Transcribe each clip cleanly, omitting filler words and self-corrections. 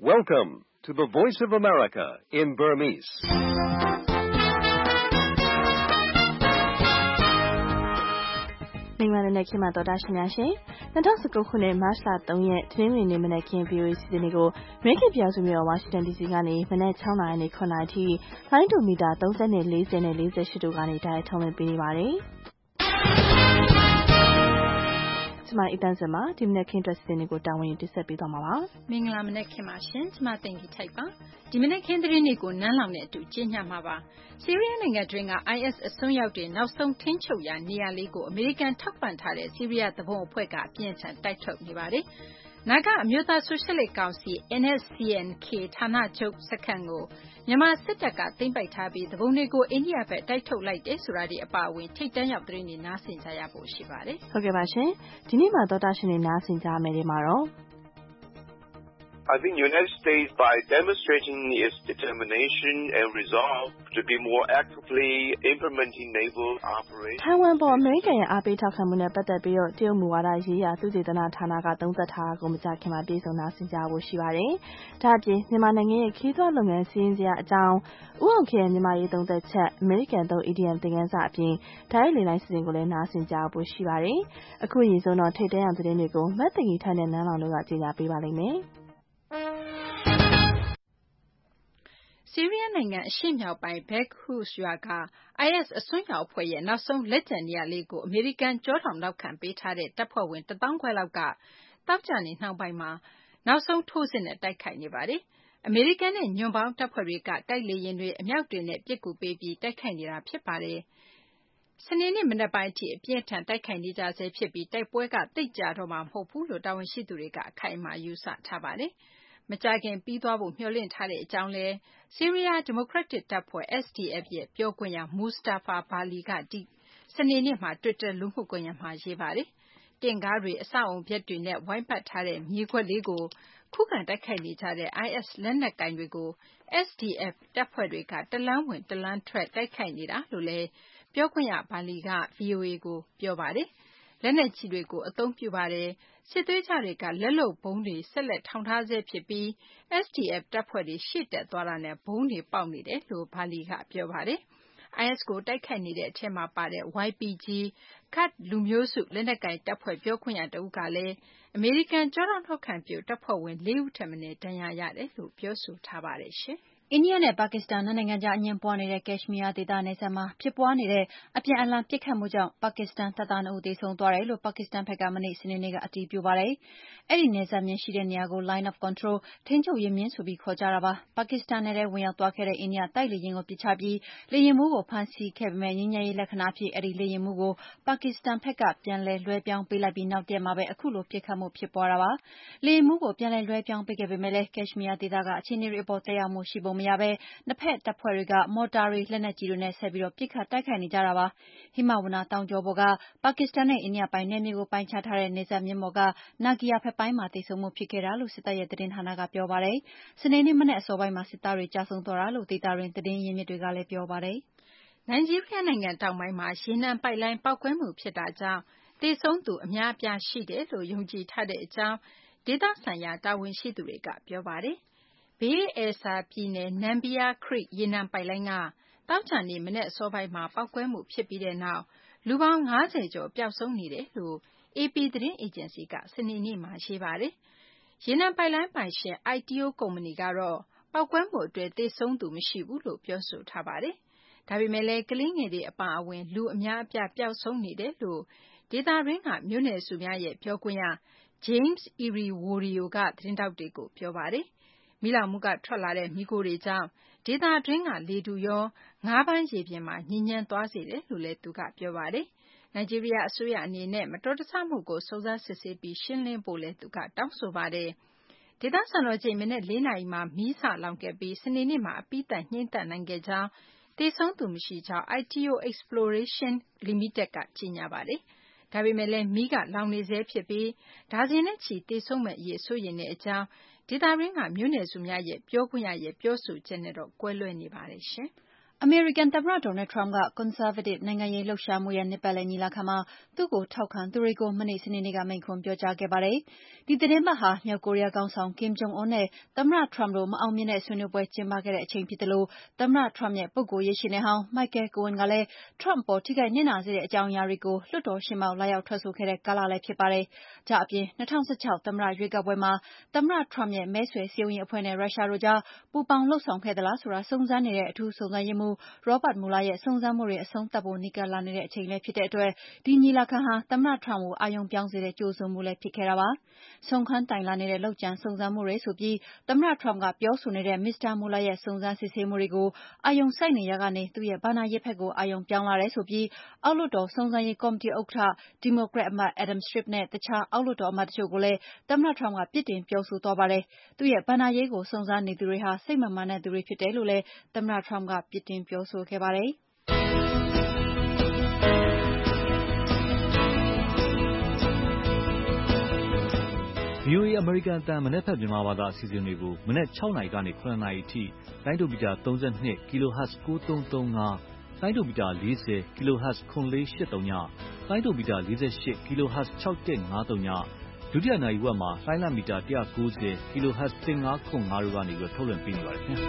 Welcome to the Voice of America in Burmese. ။မင်္ဂလာနေ့ခင်ဗျာတော်တာရှင်များရှင်2019ခုနှစ်မတ်လ3ရက်သတင်းဝင်နေမနေ့ခင် VOA စီစဉ်တွေကိုအမေရိကန်ပြည်သူမျိုးဝါရှင်တန် DC ကနေမနေ့6နာရီနဲ့9နာရီထိလိုင်းဒိုမီတာ30နဲ့40နဲ့48တို့ကနေတိုက်ထုံးလွှင့်ပေးနေပါတယ်။ကျမအတန်းစမှာဒီမနေ့ခင်အတွက်စီစဉ်တွေကိုတာဝန်ယူတင်ဆက်ပေးသွားမှာပါ။မင်္ဂလာမနေ့ခင်ပါရှင်။ကျမတင်ကြီးထိုက်ပါ။ဒီမနေ့ခင်သတင်းတွေကိုနန်းလောင်နဲ့အတူကြီးညှမှာပါ။ဆီးရီးယားနိုင်ငံတွင်းက IS အစွန်းရောက်တွေနောက်ဆုံးထိန်းချုပ်ရာနေရာလေးကိုအမေရိကန်ထောက်ပံ့ထားတဲ့ဆီးရီးယားသဘုံအဖွဲ့ကအပြင်းထန်တိုက်ထုတ်နေပါတယ်။နာဂအမျိုးသားဆိုရှယ်လစ်ကောင်စီ NSCN-K ဌာနချုပ်စခန်းကိုမြန်မာစစ်တပ်ကသိမ်းပိုက်ထားပြီးသဘုံတွေကိုအိန္ဒိယဘက်တိုက်ထုတ်လိုက်တယ်ဆိုတာဒီအပါအဝင်ထိတ်တန့်ရောက်သတင်းတွေနားဆင်ကြရဖို့ရှိပါတယ်။ဟုတ်ကဲ့ပါရှင်။ဒီနေ့မှာဒေါက်တာရှင်တွေနားဆင်ကြမယ်ဒီမှာတော့ I think the United States, by demonstrating its determination and resolve to be more actively implementing naval operations. ထိုင်ဝမ်ပေါ်အမေရိကန်ရဲ့အားပေးထောက်ခံမှုနဲ့ပတ်သက်ပြီးတော့တရုတ်မူဝါဒရေးရာသုတေသနဌာနကသုံးသပ်ထားတာကိုမကြခင်မှာပြည်စုံနာဆင်ကြဖို့ရှိပါတယ်။ဒါ့အပြင်မြန်မာနိုင်ငံရဲ့ခီးသွွားလုပ်ငန်းစီးရင်စရာအကြောင်းဥအောင်ခေမြန်မာရေးသုံးသက်ချက်အမေရိကန်သုံး EDM သင်ခန်းစာအပြင်ဓာတ်ရိုက်လေလိုင်းစီစဉ်ကိုလည်းနားဆင်ကြဖို့ရှိပါတယ်။အခုရင်ဆုံးတော့ထိတ်တန့်အောင်သတင်းတွေကိုမတ်တင်ကြီးထိုင်တဲ့နန်းလောင်တို့ကကြေညာပေးပါလိမ့်မယ်။ဆီးရီးယားနိုင်ငံအရှေ့မြောက်ပိုင်း Baghuz ရွာက IS အစွန်းရောက်အဖွဲ့ရဲ့နောက်ဆုံးလက်ကျန်နေရာလေးကိုအမေရိကန်ကြောထောင်နောက်ခံပေးထားတဲ့တပ်ဖွဲ့ဝင်1,500လောက်ကသောကြာနေ့နှောင်းပိုင်းမှာနောက်ဆုံးထိုးစစ်နဲ့တိုက်ခိုက်နေပါတယ်။အမေရိကန်နဲ့ညွန့်ပေါင်းတပ်ဖွဲ့တွေကတိုက်လေယာဉ်တွေအမြောက်တွေနဲ့ပစ်ကူပေးပြီးတိုက်ခိုက်နေတာဖြစ်ပါတယ်။စနေနေ့မနက်ပိုင်းအထိအပြင်းထန်တိုက်ခိုက်နေကြဆဲဖြစ်ပြီးတိုက်ပွဲကတိတ်ကြတော့မှာမဟုတ်ဘူးလို့တာဝန်ရှိသူတွေကအခိုင်အမာယူဆထားပါတယ်။မကြာခင်ပြီးသွားဖို့မျှော်လင့်ထားတဲ့အကြောင်းလဲဆီးရီးယားဒီမိုကရက်တစ်တပ်ဖွဲ့ SDF ရဲ့ပြောခွင့်ရ Mustafa Bali ကစနေနေ့မှာ Twitter လူမှုကွန်ရက်မှာရေးပါတယ်။တင့်ကားတွေအဆောက်အုံပျက်တွေနဲ့ဝိုင်းပတ်ထားတဲ့မြေကွက်လေးကိုခုခံတိုက်ခိုက်နေကြတဲ့ IS လက်နက်ကိုင်တွေကို SDF တပ်ဖွဲ့တွေကတလန်းဝင်တလန်းထွက်တိုက်ခိုက်နေတာလို့လဲပြောခွင့်ရ Bali က VOA ကိုပြောပါတယ်။လက်နက်ကြီးတွေကိုအသုံးပြုပါတယ်။စစ်သွေးကြတွေကလက်လုပ်ဗုံးတွေဆက်လက်ထောင်ထားဆဲဖြစ်ပြီး SDF တပ်ဖွဲ့တွေရှေ့တက်သွားတာနဲ့ဗုံးတွေပေါက်နေတယ်လို့ Bali ကပြောပါတယ်။ IS ကိုတိုက်ခိုက်နေတဲ့အထဲမှာပါတဲ့ YPG ကာ့ဒ်လူမျိုးစုလက်နက်ကိုင်တပ်ဖွဲ့ပြောခွင့်ရတဦးကလည်းအမေရိကန်ကြောထောက်နောက်ခံပြုတပ်ဖွဲ့ဝင်4ဦးထက်မနည်းဒဏ်ရာရတယ်လို့ပြောဆိုထားပါတယ်ရှင်။အိန္ဒိယနဲ့ပါကစ္စတန်နိုင်ငံကြားအငြင်းပွားနေတဲ့ကက်ရှ်မီးယားဒေသနယ်စပ်မှာဖြစ်ပွားနေတဲ့အပြန်အလှန်ပစ်ခတ်မှုကြောင့်ပါကစ္စတန်တပ်သား2ဦးသေဆုံးသွားတယ်လို့ပါကစ္စတန်ဘက်ကမနေ့စနေနေ့ကအတည်ပြုပါတယ်။အဲဒီနယ်စပ်မျဉ်းရှိတဲ့နေရာကို Line of Control ထိန်းချုပ်ရေးမျဉ်းဆိုပြီးခေါ်ကြတာပါ။ပါကစ္စတန်နယ်ထဲဝင်ရောက်သွားခဲ့တဲ့အိန္ဒိယတိုက်လေယာဉ်ကိုပစ်ချပြီးလေယာဉ်မှူးကိုဖမ်းဆီးခဲ့ပေမဲ့ငြိမ်းချမ်းရေးလက္ခဏာအဖြစ်အဲဒီလေယာဉ်မှူးကိုပါကစ္စတန်ဘက်ကပြန်လည်လွှဲပြောင်းပေးလိုက်ပြီးနောက်တရက်မှာပဲအခုလိုပစ်ခတ်မှုဖြစ်ပွားတာပါ။လေယာဉ်မှူးကိုပြန်လည်လွှဲပြောင်းပေးခဲ့ပေမဲ့လည်းကက်ရှ်မီးယားဒေသကအခြေအနေတွေအပေါ်သက်ရောက်မှုရှိပုံမရဘဲနှစ်ဖက်တပ်ဖွဲ့တွေကမော်တာတွေလက်နက်ကြီးတွေနဲ့ဆက်ပြီးပစ်ခတ်တိုက်ခိုက်နေကြတာပါ။ဟိမဝန္တာတောင်ကြောပေါ်ကပါကစ္စတန်နဲ့အိန္ဒိယပိုင်နယ်မြေကိုပိုင်းခြားထားတဲ့နယ်စပ်မျဉ်းပေါ်ကနာဂီယာဘက်ပိုင်းမှာသေဆုံးမှုဖြစ်ခဲ့တာလို့စစ်တပ်ရဲ့သတင်းဌာနကပြောပါတယ်။စနေနေ့မနက်အစောပိုင်းမှာစစ်သားတွေကျဆုံးသွားတာလို့ဒေသတွင်းသတင်းရင်းမြစ်တွေကလည်းပြောပါတယ်။နိုင်ဂျီးရီးယားနိုင်ငံတောင်ပိုင်းမှာရေနံပိုက်လိုင်းပေါက်ကွဲမှုဖြစ်တာကြောင့်သေဆုံးသူအများအပြားရှိတယ်လို့ယုံကြည်ထားတဲ့အကြောင်းဒေသဆိုင်ရာတာဝန်ရှိသူတွေကပြောပါတယ်။ဘေးအယ်ဆာပြည်နယ် Nambiar Creek ရေနံပိုက်လိုင်းကသောကြာနေ့မနက်အစောပိုင်းမှာပေါက်ကွဲမှုဖြစ်ပြီးတဲ့နောက်လူပေါင်း50ကျော်ပျောက်ဆုံးနေတယ်လို့ AP သတင်းအေဂျင်စီကစနေနေ့မှာရေးပါတယ်။ရေနံပိုက်လိုင်းပိုင်ရှင် ITO ကုမ္ပဏီကတော့ပေါက်ကွဲမှုအတွင်းသေဆုံးသူမရှိဘူးလို့ပြောဆိုထားပါတယ်။ဒါပေမဲ့လည်းကလေးငယ်တွေအပါအဝင်လူအများအပြားပျောက်ဆုံးနေတယ်လို့ဒေသတွင်းကမြို့နယ်စုများရဲ့ပြောခွင့်ရ James Iriworio ကသတင်းထောက်တွေကိုပြောပါတယ်။မီးလောင်မှုကထွက်လာတဲ့မီးခိုးတွေကြောင့်ဒေသတွင်းကလေထုရောငါးပန်းရေပြင်မှာညစ်ညမ်းသွားစေတယ်လို့လည်းသူကပြောပါတယ်။နိုင်ဂျီးရီးယားအစိုးရအနေနဲ့မတော်တဆမှုကိုစုံစမ်းစစ်ဆေးပြီးရှင်းလင်းဖို့လည်းသူကတောင်းဆိုပါတယ်။ဒေသစံတော်ချိန်မနက်4နာရီမှာမီးစလောင်ခဲ့ပြီးစနေနေ့မှာအပြီးသတ်ငြှိမ်းသတ်နိုင်ခဲ့ကြောင်းသေဆုံးသူမရှိကြောင်း ITO Exploration Limited ကကြေညာပါတယ်။ဒါပေမဲ့လည်းမီးကလောင်နေဆဲဖြစ်ပြီးဒါဇင်နဲ့ချီသေဆုံးမယ့်အရေးစိုးရိမ်တဲ့အကြောင်းဒေသတွင်းကမြို့နယ်စုများရဲ့ပြောခွင့်ရရဲ့ပြောဆိုချက်နဲ့တော့ကွဲလွဲနေပါတယ်ရှင်။အမေရိကန်သမ္မတ Donald Trump က ကွန်ဆာဗေးတစ်နိုင်ငံရေးလှုပ်ရှားမှုရဲ့နှစ်ပတ်လည်ညီလာခံမှာသူ့ကိုထောက်ခံသူတွေကိုမနေ့စနေနေ့ကမိန့်ခွန်းပြောကြားခဲ့ပါတယ်။ဒီသီတင်းပတ်ဟာမြောက်ကိုရီးယားခေါင်းဆောင် Kim Jong Un နဲ့သမ္မတ Trump တို့မအောင်မြင်တဲ့ဆွေးနွေးပွဲကျင်းပခဲ့တဲ့အချိန်ဖြစ်သလိုသမ္မတ Trump ရဲ့ပုဂ္ဂိုလ်ရေးရှင်းနေဟောင်း Michael Cohen ကလည်း Trump အပေါ်ထိခိုက်နစ်နာစေတဲ့အကြောင်းအရာတွေကိုလွှတ်တော်ရှေ့မှောက်လာရောက်ထွက်ဆိုခဲ့တဲ့ကာလလည်းဖြစ်ပါတယ်။ဒါ့အပြင်2016သမ္မတရွေးကောက်ပွဲမှာသမ္မတ Trump ရဲ့မဲဆွယ်စည်းရုံးရေးအဖွဲ့နဲ့ရုရှားတို့ကြားပူးပေါင်းလုပ်ဆောင်ခဲ့သလားဆိုတာစုံစမ်းနေတဲ့အထူးစုံစမ်းရေးမှူး Robert Mueller ရဲ့စုံစမ်းမှုတွေအဆုံးသတ်ဖို့နီးကပ်လာနေတဲ့အချိန်လည်းဖြစ်တဲ့အတွက်ဒီညီလာခံဟာသမ္မတ Trump ကိုအာရုံပြောင်းစေတဲ့ကြိုဆိုမှုလည်းဖြစ်ခဲ့တာပါ။ဆုံးခန်းတိုင်လာနေတဲ့လုပ်ကြံစုံစမ်းမှုတွေဆိုပြီးသမ္မတ Trump ကပြောဆိုနေတဲ့ Mr. Mueller ရဲ့စုံစမ်းစစ်ဆေးမှုတွေကိုအာရုံစိုက်နေရာကနေသူ့ရဲ့ဘဏ္ဍာရေးဘက်ကိုအာရုံပြောင်းလာတယ်ဆိုပြီးအောက်လွှတ်တော်စုံစမ်းရေးကော်မတီဥက္ကဋ္ဌ ဒီမိုကရက်အမတ် Adam Schiff နဲ့တခြားအောက်လွှတ်တော်အမတ်တချို့ကိုလည်းသမ္မတ Trump ကပြစ်တင်ပြောဆိုသွားပါတယ်။သူ့ရဲ့ဘဏ္ဍာရေးကိုစုံစမ်းနေသူတွေဟာစိတ်မမှန်တဲ့သူတွေဖြစ်တယ်လို့လည်းသမ္မတ Trump ကပြစ်တင်ပြောဆိုခဲ့ပါတယ်။ VOA အမေရိကန်အသံမနက်ဖြန်မြန်မာဘာသာအစီအစဉ်တွေကိုမနက်6နာရီကနေ9နာရီအထိလိုင်းဒိုမီတာ32 kHz 9335လိုင်းဒိုမီတာ40 kHz 9483ညလိုင်းဒိုမီတာ48 kHz 6153ညဒုတိယနာရီဝက်မှာလိုင်းလမီတာ190 kHz 1505တို့ကနေထုတ်လွှင့်ပေးနေပါတယ်ခင်ဗျာ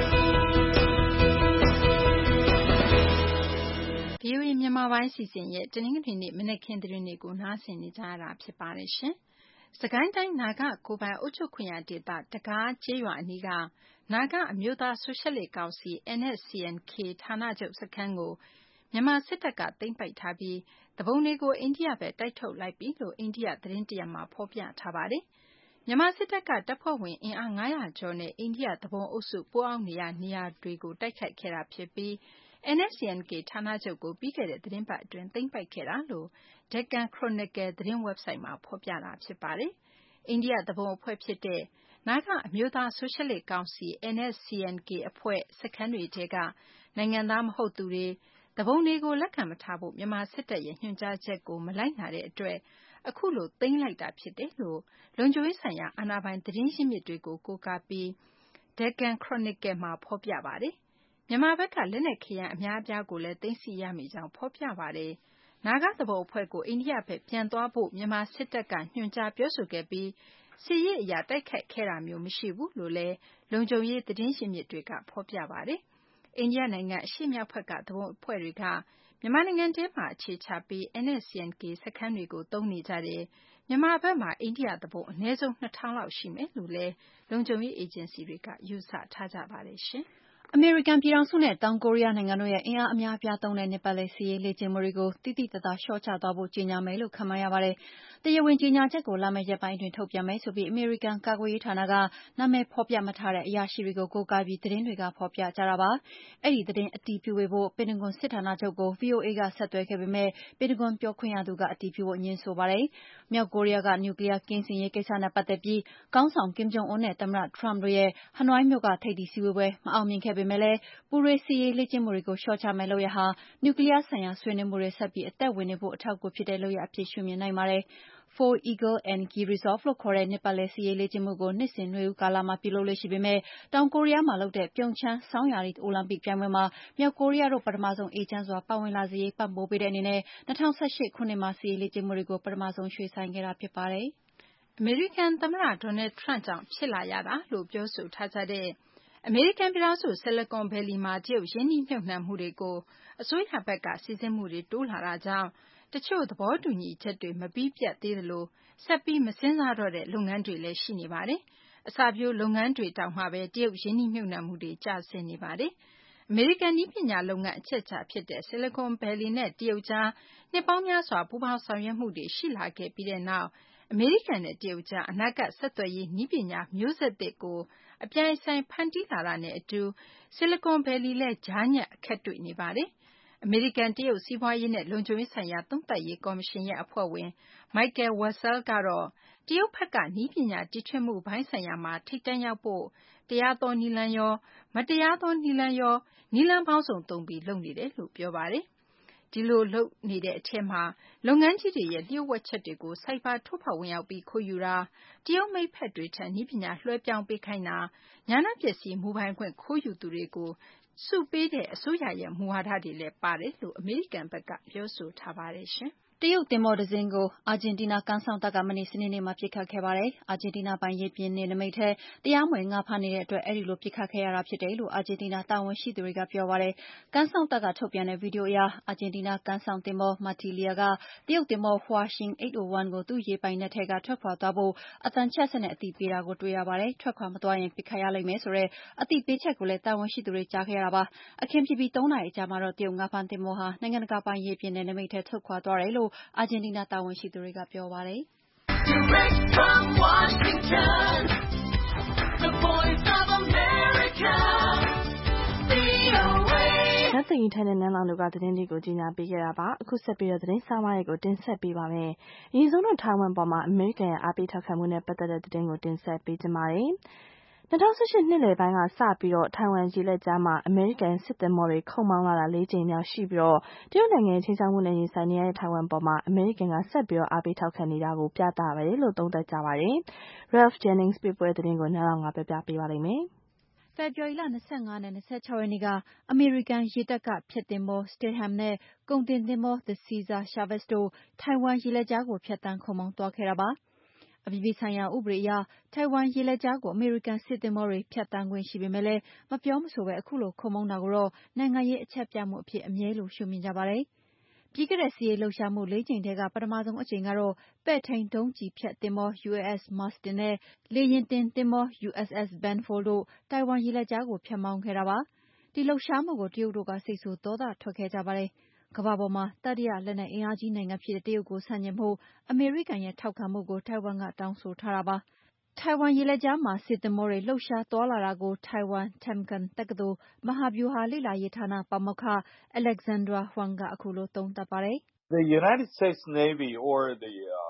VOA မြန်မာပိုင်းစီစဉ်ရဲ့တနင်္ဂနွေနေ့မနက်ခင်းသတင်းတွေကိုနားဆင်နေကြရတာဖြစ်ပါတယ်ရှင်။စကိုင်းတိုင်းနာဂကိုပိုင်အုပ်ချုပ်ခွင့်ရဒေသတကားကျေးရွာအနီးကနာဂအမျိုးသားဆိုရှယ်လစ်ကောင်စီ NSCN-K ဌာနချုပ်စခန်းကိုမြန်မာစစ်တပ်ကသိမ်းပိုက်ထားပြီးသူပုန်တွေကိုအိန္ဒိယဘက်တိုက်ထုတ်လိုက်ပြီလို့အိန္ဒိယသတင်းတရပ်မှာဖော်ပြထားပါတယ်။မြန်မာစစ်တပ်ကတပ်ဖွဲ့ဝင်အင်အား900ကျော်နဲ့အိန္ဒိယသူပုန်အုပ်စုပိုးအောင်နေရာတွေကိုတိုက်ခိုက်ခဲ့တာဖြစ်ပြီးNSCN-K ဌာနချုပ်ကိုပြီးခဲ့တဲ့သတင်းပတ်အတွင်းသိမ်းပိုက်ခဲ့တာလို့ Deccan Chronicle သတင်းဝက်ဘ်ဆိုက်မှာဖော်ပြတာဖြစ်ပါတယ်။အိန္ဒိယသူပုန်အဖွဲ့ဖြစ်တဲ့နာဂအမျိုးသားဆိုရှယ်လစ်ကောင်စီ NSCN-K အဖွဲ့စခန်းတွေထဲကနိုင်ငံသားမဟုတ်သူတွေသူပုန်တွေကိုလက်ခံမထားဖို့မြန်မာစစ်တပ်ရဲ့ညွှန်ကြားချက်ကိုမလိုက်နာတဲ့အတွက်အခုလိုသိမ်းလိုက်တာဖြစ်တယ်လို့လုံခြုံရေးဆိုင်ရာအာဏာပိုင်သတင်းရင်းမြစ်တွေကိုကိုးကားပြီး Deccan Chronicle မှာဖော်ပြပါတယ်။မြန်မာဘက်ကလက်နက်ခဲယမ်းအများအပြားကိုလည်းသိမ်းဆည်းရမိကြောင်းဖော်ပြပါတယ်။နာဂသူပုန်အဖွဲ့ကိုအိန္ဒိယဘက်ပြန်သွားဖို့မြန်မာစစ်တပ်ကညွှန်ကြားပြောဆိုခဲ့ပြီးစစ်ရေးအရတိုက်ခိုက်ခဲ့တာမျိုးမရှိဘူးလို့လည်းလုံခြုံရေးသတင်းရင်းမြစ်တွေကဖော်ပြပါတယ်။အိန္ဒိယနိုင်ငံအရှေ့မြောက်ဘက်ကသူပုန်အဖွဲ့တွေကမြန်မာနိုင်ငံထဲမှာအခြေချပြီး NSCN-K စခန်းတွေကိုသုံးနေကြတယ်။မြန်မာဘက်မှာအိန္ဒိယသူပုန်အနည်းဆုံး2000လောက်ရှိမယ်လို့လည်းလုံခြုံရေးအေဂျင်စီတွေကယူဆထားကြပါတယ်ရှင်။အမေရိကန်ပြည်ထောင်စုနဲ့တောင်ကိုရီးယားနိုင်ငံတို့ရဲ့အင်အားအများအပြားသုံးတဲ့နှစ်ပတ်လည်စစ်ရေးလေ့ကျင့်မှုတွေကိုသိသိသာသာလျှော့ချသွားဖို့ကြေညာမယ်လို့ခန့်မှန်းရပါတယ်။တရားဝင်ကြေညာချက်ကိုလာမယ့်ရက်ပိုင်းအတွင်းထုတ်ပြန်မယ်ဆိုပြီးအမေရိကန်ကာကွယ်ရေးဌာနကနာမည်ဖော်ပြမထားတဲ့အရာရှိတွေကိုကိုးကားပြီးသတင်းတွေကဖော်ပြကြတာပါ။အဲဒီသတင်းအတည်ပြုပေးဖို့ပင်တဂွန်စစ်ဌာနချုပ်ကို VOA ကဆက်သွယ်ခဲ့ပေမဲ့ပင်တဂွန်ပြောခွင့်ရသူကအတည်ပြုဖို့ငြင်းဆိုပါတယ်။မြောက်ကိုရီးယားကနျူကလ িয়ার ကင်းစင်ရေးကိစ္စနဲ့ပတ်သက်ပြီးခေါင်းဆောင် Kim Jong Un နဲ့သမ္မတ Trump တို့ရဲ့ဟနွိုင်းမြို့ကထိပ်သီးစည်းဝေးပွဲမအောင်မြင်ခဲ့ပေမဲ့လည်းပူးတွဲစစ်ရေးလေ့ကျင့်မှုတွေကိုလျှော့ချမယ့်လုပ်ရပ်ဟာနျူကလ িয়ার ဆိုင်ရာဆွေးနွေးမှုတွေဆက်ပြီးအသက်ဝင်နေဖို့အထောက်အကူဖြစ်တဲ့လုပ်ရပ်အဖြစ်ရှုမြင်နိုင်ပါတယ်။ Foal Eagle and Key Resolve လို့ခေါ်တဲ့နှစ်ပတ်လည်စစ်ရေးလေ့ကျင့်မှုကိုနှစ်စဉ်နွေဦးကာလမှာပြုလုပ်လေ့ရှိပေမဲ့တောင်ကိုရီးယားမှာလုပ်တဲ့ပြုံချမ်းဆောင်းရာသီအိုလံပစ်ပြိုင်ပွဲမှာမြောက်ကိုရီးယားတို့ပထမဆုံးအေးချမ်းစွာပါဝင်လာစေရေးပံ့ပိုးပေးတဲ့အနေနဲ့2018ခုနှစ်မှာစစ်ရေးလေ့ကျင့်မှုတွေကိုပထမဆုံးရွှေ့ဆိုင်းခဲ့တာဖြစ်ပါတယ်။အမေရိကန်သမ္မတ Donald Trump ကြောင့်ဖြစ်လာရတာလို့ပြောဆိုထားကြတဲ့အမေရိကန်ပြည်ထောင်စု Silicon Valley မှာတရုတ်ရင်းနှီးမြှုပ်နှံမှုတွေကိုအစိုးရဘက်ကစီစစ်မှုတွေတိုးလာတာကြောင့်တချို့သဘောတူညီချက်တွေမပြီးပြတ်သေးသလိုဆက်ပြီးမစဉ်းစားတော့တဲ့လုပ်ငန်းတွေလည်းရှိနေပါတယ်။အစပျိုးလုပ်ငန်းတွေတောင်မှပဲတရုတ်ရင်းနှီးမြှုပ်နှံမှုတွေကျဆင်းနေပါတယ်။အမေရိကန်နည်းပညာလုပ်ငန်းအချက်အခြာဖြစ်တဲ့ Silicon Valley နဲ့တရုတ်ကြားနှစ်ပေါင်းများစွာပူးပေါင်းဆောင်ရွက်မှုတွေရှိလာခဲ့ပြီးတဲ့နောက်အမေရိကန်နဲ့တရုတ်ကြားအနာဂတ်ဆက်သွယ်ရေးနည်းပညာမျိုးဆက်သစ်ကိုအပြိုင်အဆိုင်ဖန်တီးလာတာနဲ့အတူ Silicon Valley လည်းကြားညပ်အခက်တွေ့နေပါတယ်။အမေရိကန်-တရုတ်စီးပွားရေးနဲ့လုံခြုံရေးဆိုင်ရာသုံးသပ်ရေးကော်မရှင်ရဲ့အဖွဲ့ဝင် Michael Wetzel ကတော့တရုတ်ဘက်ကနည်းပညာတီထွင်မှုပိုင်းဆိုင်ရာမှာထိပ်တန်းရောက်ဖို့တရားသောနည်းလမ်းရောမတရားသောနည်းလမ်းရောနည်းလမ်းပေါင်းစုံသုံးပြီးလုပ်နေတယ်လို့ပြောပါတယ်။ဒီလိုလုပ်နေတဲ့အထဲမှာလုပ်ငန်းကြီးတွေရဲ့လျှို့ဝှက်ချက်တွေကိုစိုက်ဘာထိုးဖောက်ဝင်ရောက်ပြီးခိုးယူတာတရုတ်မိတ်ဖက်တွေထံနည်းပညာလွှဲပြောင်းပေးခိုင်းတာဉာဏပစ္စည်းမူပိုင်ခွင့်ခိုးယူသူတွေကိုစုပေးတဲ့အစိုးရရဲ့မူဝါဒတွေလည်းပါတယ်လို့အမေရိကန်ဘက်ကပြောဆိုထားပါတယ်ရှင်။တရုတ်သင်္ဘောတစင်းကိုအာဂျင်တီးနားကမ်းစောင့်တပ်ကမနေ့စနေနေ့မှာပစ်ခတ်ခဲ့ပါတယ်။အာဂျင်တီးနားပိုင်ရေပြင်နယ်နိမိတ်ထဲတရားမဝင်ငါးဖမ်းနေတဲ့အတွက်အဲဒီလိုပစ်ခတ်ခဲ့ရတာဖြစ်တယ်လို့အာဂျင်တီးနားတာဝန်ရှိသူတွေကပြောပါတယ်။ကမ်းစောင့်တပ်ကထုတ်ပြန်တဲ့ဗီဒီယိုအရအာဂျင်တီးနားကမ်းစောင့်သင်္ဘော Martilia ကတရုတ်သင်္ဘော Huaxing 801 ကိုသူ့ရေပိုင်နက်ထဲကထွက်ခွာသွားဖို့အသံချဲ့စက်နဲ့အသိပေးတာကိုတွေ့ရပါတယ်။ထွက်ခွာမသွားရင်ပစ်ခတ်ရလိမ့်မယ်ဆိုတဲ့အသိပေးချက်ကိုလည်းတာဝန်ရှိသူတွေကြားခဲ့ရတာပါ။အခင်းဖြစ်ပြီး3 နာရီအကြာမှာတော့တရုတ်ငါးဖမ်းသင်္ဘောဟာနိုင်ငံတကာပိုင်ရေပြင်နယ်နိမိတ်ထဲထွက်ခွာသွားတယ်လို့အာဂျင်တီးနားတာဝန်ရှိသူတွေကပြောပါတယ်။ Direct from Washington, the voice of America, VOA. လက်သိန်းထိုင်တဲ့နန်းလောင်တို့ကသတင်းတွေကိုကြီးညာပေးခဲ့တာပါအခုဆက်ပြီးတော့သတင်းစာမတွေကိုတင်ဆက်ပေးပါမယ်။အရင်ဆုံးတော့ထိုင်ဝမ်ပေါ်မှာအမေရိကန်ရဲ့အားပေးထောက်ခံမှုနဲ့ပတ်သက်တဲ့သတင်းကိုတင်ဆက်ပေးကြပါမယ်။2018နှစ်လယ်ပိုင်းကစပြီးတော့ထိုင်ဝမ်ရေလက်ကြားမှာအမေရိကန်စစ်သင်္ဘောတွေခုတ်မောင်းလာတာ4 ကြိမ်မြောက်ရှိပြီးတော့တရုတ်နိုင်ငံချင်းချောင်းမှုနဲ့ရင်ဆိုင်နေရတဲ့ထိုင်ဝမ်ပေါ်မှာအမေရိကန်ကဆက်ပြီးတော့အားပေးထောက်ခံနေတာကိုပြသရတယ်လို့သုံးသပ်ကြပါတယ်။ Ralph Jennings ပေးပို့တဲ့သတင်းကိုနားလောင်ကပြောပြပေးပါလိမ့်မယ်။ဖေဖော်ဝါရီလ25နဲ့26ရက်နေ့ကအမေရိကန်ရေတပ်ကဖျက်သင်္ဘော Stedham နဲ့ကုန်တင်သင်္ဘော The Cesar Chavez တို့ထိုင်ဝမ်ရေလက်ကြားကိုဖြတ်သန်းခုတ်မောင်းသွားခဲ့တာပါ။အပြည်ပြည်ဆိုင်ရာဥပဒေအရထိုင်ဝမ်ရေလက်ကြားကိုအမေရိကန်စစ်သင်္ဘောတွေဖြတ်သန်းခွင့်ရှိပေမဲ့လည်းမပြောမဆိုအခုလိုခုတ်မောင်းတာကိုတော့နိုင်ငံရေးအချက်ပြမှုအဖြစ်အမြဲလိုရှုမြင်ကြပါတယ်။ပြီးခဲ့တဲ့စစ်ရေးလှုပ်ရှားမှု4 ကြိမ်ထဲကပထမဆုံးအကြိမ်ကတော့ပဲ့ထိန်းဒုံးကျည်ဖျက်သင်္ဘော USS Marsden နဲ့လေယာဉ်တင်သင်္ဘော USS Benfold တို့ထိုင်ဝမ်ရေလက်ကြားကိုဖြတ်မောင်းခဲ့တာပါ။ဒီလှုပ်ရှားမှုကိုတရုတ်တို့ကစိတ်ဆိုးဒေါသထွက်ခဲ့ကြပါတယ်။ကမ္ဘာပေါ်မှာတတိယလက်နက်အင်အားကြီးနိုင်ငံဖြစ်တဲ့တရုတ်ကိုဆန့်ကျင်ဖို့အမေရိကန်ရဲ့ထောက်ခံမှုကိုထိုင်ဝမ်ကတောင်းဆိုထားတာပါ။ထိုင်ဝမ်ရေလက်ကြားမှာစစ်သင်္ဘောတွေလှုပ်ရှားသွားလာတာကိုထိုင်ဝမ် Tamkang တက္ကသိုလ်မဟာဗျူဟာလေ့လာရေးဌာနပါမောက္ခ Alexandra Huang ကခုလိုသုံးသပ်ပါတယ်။ The United States Navy or the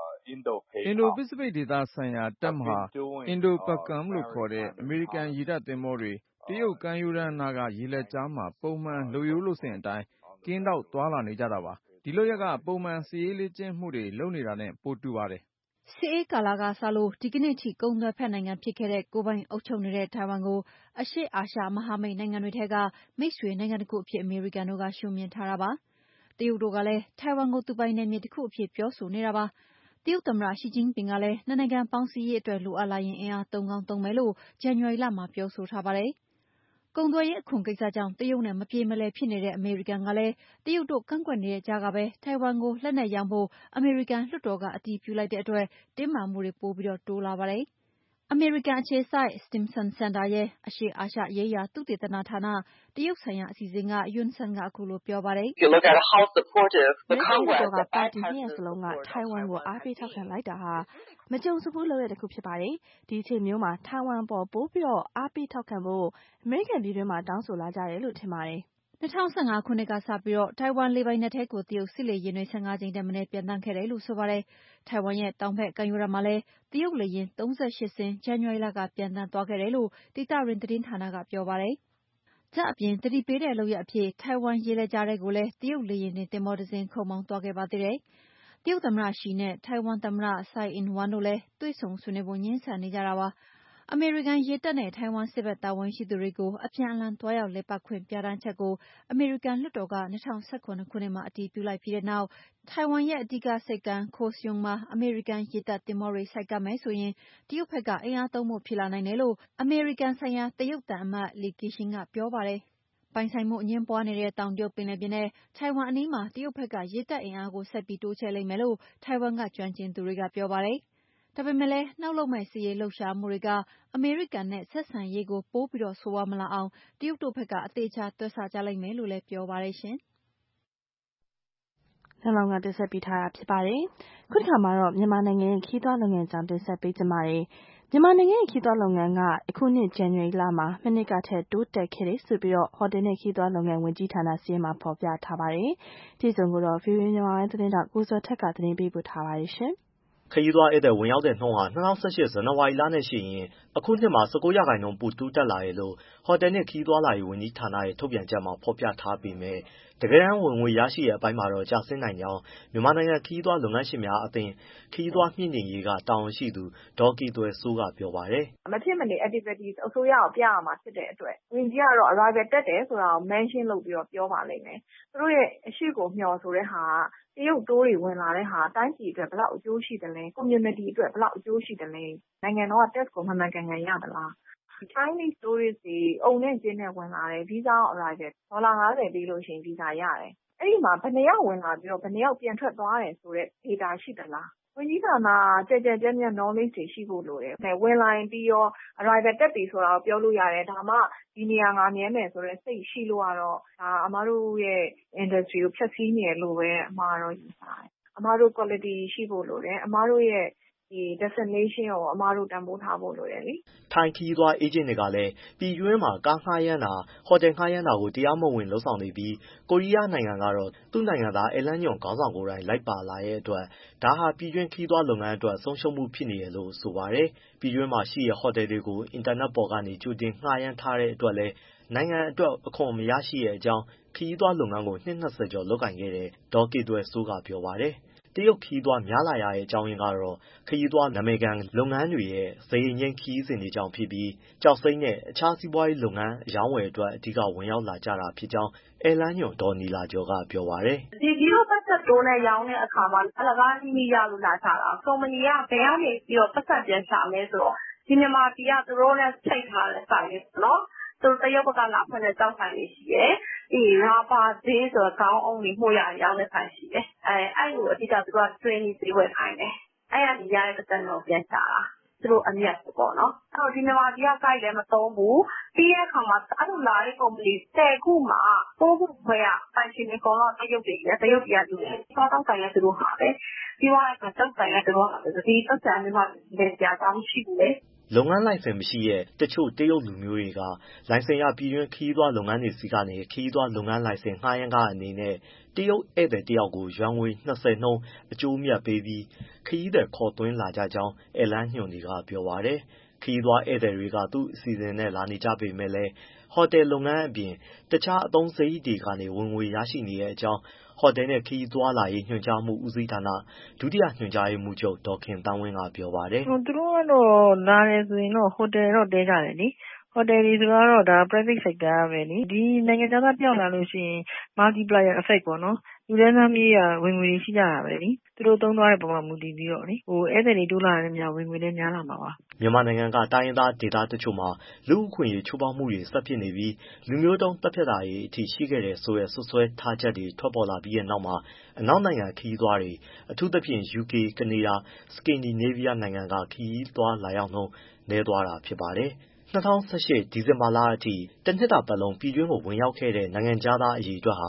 Indo-Pacific ဒေသဆိုင်ရာတပ်မဟာ Indo-PACOM လို့ခေါ်တဲ့အမေရိကန်ရေတပ်သင်္ဘောတွေတရုတ်ကမ်းရိုးတန်းနားကရေလက်ကြားမှာပုံမှန်လုပ်ရိုးလုပ်စဉ်အတိုင်းကင်းထောက်သွားလာနေကြတာပါ။ဒီလုပ်ရက်ကပုံမှန်စစ်ရေးလေ့ကျင့်မှုတွေလုပ်နေတာနဲ့ပိုတူပါတယ်။စစ်အေးကာလကစလို့ဒီကနေ့ထိကုန်သွယ်ဖက်နိုင်ငံဖြစ်ခဲ့တဲ့ကိုယ်ပိုင်အုပ်ချုပ်နေတဲ့ထိုင်ဝမ်ကိုအရှေ့အာရှမဟာမိတ်နိုင်ငံတွေထဲကမိတ်ဆွေနိုင်ငံတစ်ခုအဖြစ်အမေရိကန်တို့ကရှုမြင်ထားတာပါ။တရုတ်တို့ကလည်းထိုင်ဝမ်ကိုသူပိုင်နယ်မြေတစ်ခုအဖြစ်ပြောဆိုနေတာပါ။တရုတ်သမ္မတရှီကျင်းပင်ကလည်းနှစ်နိုင်ငံပေါင်းစည်းရေးအတွက်လိုအပ်လာရင်အင်အားသုံးကောင်းသုံးမယ်လို့ဇန်နဝါရီလမှာပြောဆိုထားပါတယ်။ကုန်သွယ်ရေးအခွန်ကိစ္စကြောင့်တရုတ်နဲ့မပြေမလည်ဖြစ်နေတဲ့အမေရိကန်ကလည်းတရုတ်တို့ကန့်ကွက်နေတဲ့ကြားကပဲထိုင်ဝမ်ကိုလက်နက်ရောင်းဖို့အမေရိကန်လွှတ်တော်ကအတည်ပြုလိုက်တဲ့အတွက်တင်းမာမှုတွေပိုပြီးတိုးလာပါတယ်။အမေရိကန်အခြေစိုက် Stimson Center ရဲ့အရှေ့အာရှရေးရာသုတေသနဌာနတရုတ်ဆိုင်ရာအစီအစဉ်က Yun Sun ကခုလိုပြောပါတယ်။အမေရိကန်လွှတ်တော်ကပါတီ2 ရပ်စလုံးကထိုင်ဝမ်ကိုအားပေးထောက်ခံလိုက်တာဟာမကြုံစဖူးလုပ်ရတဲ့တစ်ခုဖြစ်ပါတယ်။ဒီအချိန်မျိုးမှာထိုင်ဝမ်ပေါ်ပိုပြီးတော့အားပေးထောက်ခံဖို့အမေရိကန်ပြည်တွင်းမှာတောင်းဆိုလာကြတယ်လို့ထင်ပါတယ်။ 2015ခုနှစ်ကစပြီးထိုင်ဝမ်လေပိုင်နက်ထဲကိုတရုတ်စစ်လေယာဉ်တွေ15 ကြိမ်ထက်မနည်းပျံသန်းခဲ့တယ်လို့ဆိုပါတယ်။ထိုင်ဝမ်ရဲ့တောင်ဘက်ကမ်းရိုးတန်းမှာလည်းတရုတ်လေယာဉ်38 စင်းဇန်နဝါရီလကပျံသန်းသွားခဲ့တယ်လို့ဒေသတွင်းသတင်းဌာနကပြောပါတယ်။ဒါ့အပြင်သတိပေးတဲ့လုပ်ရပ်အဖြစ်ထိုင်ဝမ်ရေလက်ကြားထဲကိုလည်းတရုတ်လေယာဉ်တင်သင်္ဘောတစ်စင်းခုတ်မောင်းသွားခဲ့ပါသေးတယ်။တရုတ်သမ္မတရှီနဲ့ထိုင်ဝမ်သမ္မတ Tsai Ing-wen တို့လည်းတွေ့ဆုံဆွေးနွေးဖို့ငြင်းဆန်နေကြတာပါ။အမေရိကန်ရေတပ်နဲ့ထိုင်ဝမ်စစ်ဘက်တာဝန်ရှိသူတွေကိုအပြန်အလှန်သွားရောက်လည်ပတ်ခွင့်ပြဌာန်းချက်ကိုအမေရိကန်လွှတ်တော်က2017ခုနှစ်မှာအတည်ပြုလိုက်ပြီးတဲ့နောက်ထိုင်ဝမ်ရဲ့အဓိကဆိပ်ကမ်း Kaohsiung မှာအမေရိကန်ရေတပ်သင်္ဘောတွေဆိုက်ကပ်မယ်ဆိုရင်တရုတ်ဘက်ကအင်အားသုံးဖို့ဖြစ်လာနိုင်တယ်လို့အမေရိကန်ဆိုင်ရာတရုတ်သံအမတ် Li Keqiang ကပြောပါတယ်။ပိုင်ဆိုင်မှုအငြင်းပွားနေတဲ့တောင်တရုတ်ပင်လယ်ပြင်နဲ့ထိုင်ဝမ်အနီးမှာတရုတ်ဘက်ကရေတပ်အင်အားကိုဆက်ပြီးတိုးချဲ့လိမ့်မယ်လို့ထိုင်ဝမ်ကကျွမ်းကျင်သူတွေကပြောပါတယ်။ဒါပေမဲ့လည်းနောက်လုပ်မယ့်စစ်ရေးလှုပ်ရှားမှုတွေကအမေရိကန်နဲ့ဆက်ဆံရေးကိုပိုပြီးဆိုးဝါးမလာအောင်တရုတ်တို့ဘက်ကအသေအချာတွက်ဆကြလိမ့်မယ်လို့လည်းပြောပါတယ်ရှင်။နောက်လောက်ကတင်ဆက်ပေးထားတာဖြစ်ပါတယ်။ခုတစ်ခါမှာတော့မြန်မာနိုင်ငံရဲ့ခီးသွွားလုပ်ငန်းကြောင်းတင်ဆက်ပေးကြပါမယ်။မြန်မာနိုင်ငံရဲ့ခီးသွွားလုပ်ငန်းကအခုနှစ်ဇန်နဝါရီလမှာမနှစ်ကထက်တိုးတက်ခဲ့တယ်ဆိုပြီးဟိုတယ်နဲ့ခီးသွွားလုပ်ငန်းဝန်ကြီးဌာနစာရင်းမှာဖော်ပြထားပါတယ်။ဒီစုံကိုတော့ VOA မြန်မာပိုင်းသတင်းတောက်ကိုစောထက်ကသတင်းပေးပို့ထားပါတယ်ရှင်။ခရီးသွားဧည့်သည်ဝင်ရောက်တဲ့နှုန်းဟာ2018ဇန်နဝါရီလနဲ့ရှိရင်အခုနှစ်မှာ19%ပိုတိုးတက်လာတယ်လို့ဟိုတယ်နှင့်ခရီးသွားလာရေးဝန်ကြီးဌာနရဲ့ထုတ်ပြန်ချက်မှာဖော်ပြထားပေမဲ့ဒတကယ်တမ်းဝင်ငွေရရှိတဲ့အပိုင်းမှာတော့ကျဆင်းနိုင်ကြောင်းမြန်မာနိုင်ငံခရီးသွားလုပ်ငန်းရှင်များအသင်းခရီးသွားမြင့်တင်ရေးကတာဝန်ရှိသူဒေါ်ကီသွယ်စိုးကပြောပါတယ်။မဖြစ်မနေ activities အစိုးရကိုပြရမှာဖြစ်တဲ့အတွက်ဝင်ကြီးကတော့ arrival တက်တယ်ဆိုတာကို mention လုပ်ပြီးတော့ပြောပါလိမ့်မယ်။သူတို့ရဲ့အရှိကိုမျှော်ဆိုတဲ့ဟာကတရုတ်တိုးတွေဝင်လာတဲ့ဟာတိုင်းပြည်အတွက်ဘယ်လောက်အကျိုးရှိတယ်လဲ community အတွက်ဘယ်လောက်အကျိုးရှိတယ်လဲနိုင်ငံတော်က tax ကိုမှန်မှန်ကန်ကန်ရသလားChinese tourist တွေအုံနဲ့ကျင်းနဲ့ဝင်လာတယ် visa on arrival ဒေါ်လာ50ပေးလို့ရှိရင် visa ရတယ်။အဲ့ဒီမှာဘယ်နှယောက်ဝင်လာပြီးတော့ဘယ်နှယောက်ပြန်ထွက်သွားတယ်ဆိုတဲ့ data ရှိသလား။ဝန်ကြီးဌာနကြဲကြဲပြန့် knowledge တွေရှိဖို့လိုတယ်။ဝင်လာရင်ပြီးရော arrival တက်ပြီဆိုတာကိုပြောလို့ရတယ်။ဒါမှဒီနေရာငါမြဲမယ်ဆိုတဲ့စိတ်ရှိလို့ကတော့ဒါအမတို့ရဲ့ industry ကိုဖျက်ဆီးနေတယ်လို့ပဲအမတော့ယူဆတယ်။အမတို့ quality ရှိဖို့လိုတယ်။အမတို့ရဲ့ဒီ destination ကိုအမတို့တန်ဖိုးထားဖို့လိုတယ်လေ။ထိုင်းခရီးသွားအေဂျင့်တွေကလည်းပြည်တွင်းမှာကားငှားရမ်းတာဟိုတယ်ငှားရမ်းတာကိုတရားမဝင်လုပ်ဆောင်နေပြီးကိုရီးယားနိုင်ငံကတော့သူ့နိုင်ငံသားဧည့်လမ်းညွှန်ခေါင်းဆောင်ကိုယ်တိုင်လိုက်ပါလာတဲ့အတွက်ဒါဟာပြည်တွင်းခရီးသွားလုပ်ငန်းအတွက်ဆုံးရှုံးမှုဖြစ်နေတယ်လို့ဆိုပါတယ်။ပြည်တွင်းမှာရှိတဲ့ဟိုတယ်တွေကိုအင်တာနက်ပေါ်ကနေကြိုတင်ငှားရမ်းထားတဲ့အတွက်လည်းနိုင်ငံအတွက်အခွန်မရရှိတဲ့အကြောင်းခရီးသွားလုပ်ငန်းကိုနှစ်20ကျော်လုပ်ကိုင်ခဲ့တဲ့ဒေါ်ကီသွယ်စိုးကပြောပါတယ်။တရုတ်ခရီးသွားများလာရတဲ့အကြောင်းရင်းကတော့ခရီးသွားနာမည်ခံလုပ်ငန်းတွေရဲ့ဈေးငိမ်းခရီးစဉ်တွေကြောင့်ဖြစ်ပြီးကျောက်စိမ်းနဲ့အခြားစီးပွားရေးလုပ်ငန်းအရောင်းဝယ်အတွက်အဓိကဝင်ရောက်လာကြတာဖြစ်ကြောင်းဧည့်လမ်းညွှန်ဒေါ်နီလာကျော်ကပြောပါတယ်။ဒီ ပတ်သက်တိုးနဲ့ရောင်းတဲ့အခါမှာအလကားကြီးကြီးရလို့လာကြတာ။ကုမ္ပဏီကဘယ်ကနေပြီးတော့ပတ်သက်ပြန်ရှာလဲဆိုတော့ဒီမြန်မာပြည်ကသူတို့နဲ့ချိန်ထားတဲ့ဆိုင်လေးနော်။သူတရုတ်ဘက်ကလာဖွင့်တဲ့တောက်ဆိုင်လေးရှိတယ်။ရာဘာဈေးဆိုတော့ခေါင်းအုံးတွေမှုရရောင်းတဲ့ဆိုင်ရှိတယ်။အဲ့လိုအဓိကသူက training ဈေးဝယ်ခိုင်းတယ်။အဲ့ဒီရတဲ့ပတ်သက်တော့ပြန်ရှာတာ။သူတို့အမြတ်ပေါ့နော်။အဲ့တော့ဒီမြန်မာပြည်က site လည်းမသုံးဘူး။ပြီးတဲ့အခါမှာအဲ့လိုလာတဲ့ကုမ္ပဏီ10ခုမှာ9ခုခွဲကပိုင်ရှင်တွေကတော့တရုတ်ပြည်ကလူတွေ။တောက်ဆိုင်ကသူတို့ဟာပဲ။ပြီးသွားတဲ့အခါတောက်ဆိုင်ကသူတို့ဟာပဲဒီတောက်ဆိုင်မျိုးကလည်းကြာကြောင်းရှိဘူးလေ။လုပ်ငန်းလိုင်စင်မရှိတဲ့တချို့တရုတ်လူမျိုးတွေကလိုင်စင်ရပြည်တွင်းခရီးသွားလုပ်ငန်းတွေစီကနေခရီးသွားလုပ်ငန်းလိုင်စင်ငှားရမ်းခအနေနဲ့တရုတ်ဧည့်သည်တယောက်ကိုယွမ်ငွေ20နှုန်းအကျိုးမြတ်ပေးပြီးခရီးသည်ခေါ်သွင်းလာကြကြောင်းဧည့်လမ်းညွှန်တွေကပြောပါတယ်။ခရီးသွားဧည့်သည်တွေကသူ့အစီအစဉ်နဲ့လာနေကြပေမဲ့လည်းဟိုတယ်လုပ်ငန်းအပြင်တခြားအသုံးစရိတ်တွေကနေဝင်ငွေရရှိနေတဲ့အကြောင်းဟိုတယ်နဲ့ခရီးသွားလာရေးညွှန်ကြားမှုဦးစီးဌာနဒုတိယညွှန်ကြားရေးမှူးချုပ်ဒေါ်ခင်သန်းဝင်းကပြောပါတယ်။သူတို့ကတော့လာတယ်ဆိုရင်တော့ဟိုတယ်တော့တည်းကြတယ်လေ။ဟိုတယ်တွေဆိုတော့ဒါ private sector ပဲလေ။ဒီနိုင်ငံခြားသားပြောင်းလာလို့ရှိရင် multiplier effect ပေါ့နော်။လူတန်းစားမြေးရဝင်ငွေရှိကြတာပဲလေ။သူတို့သုံးသွားတဲ့ပုံမှာမူတည်ပြီးတော့လေ။ဧည့်သည်တွေတိုးလာတဲ့များဝင်ငွေလည်းများလာမှာပါ။မြန်မာနိုင်ငံကတိုင်းရင်းသားဒေသတချို့မှာလူ့အခွင့်အရေးချိုးဖောက်မှုတွေဆက်ဖြစ်နေပြီးလူမျိုးတုံးသတ်ဖြတ်တာတွေအထိရှိခဲ့တယ်ဆိုတဲ့စွပ်စွဲထားချက်တွေထွက်ပေါ်လာပြီးတဲ့နောက်မှာအနောက်နိုင်ငံခရီးသွားတွေအထူးသဖြင့် UK, ကနေဒါ, Scandinavia နိုင်ငံကခရီးသွားလာရောက်နှုန်းနည်းသွားတာဖြစ်ပါတယ်။2018ဒီဇင်ဘာလအထိတနှစ်တာပတ်လုံးပြည်တွင်းကိုဝင်ရောက်ခဲ့တဲ့နိုင်ငံခြားသားအရေအတွက်ဟာ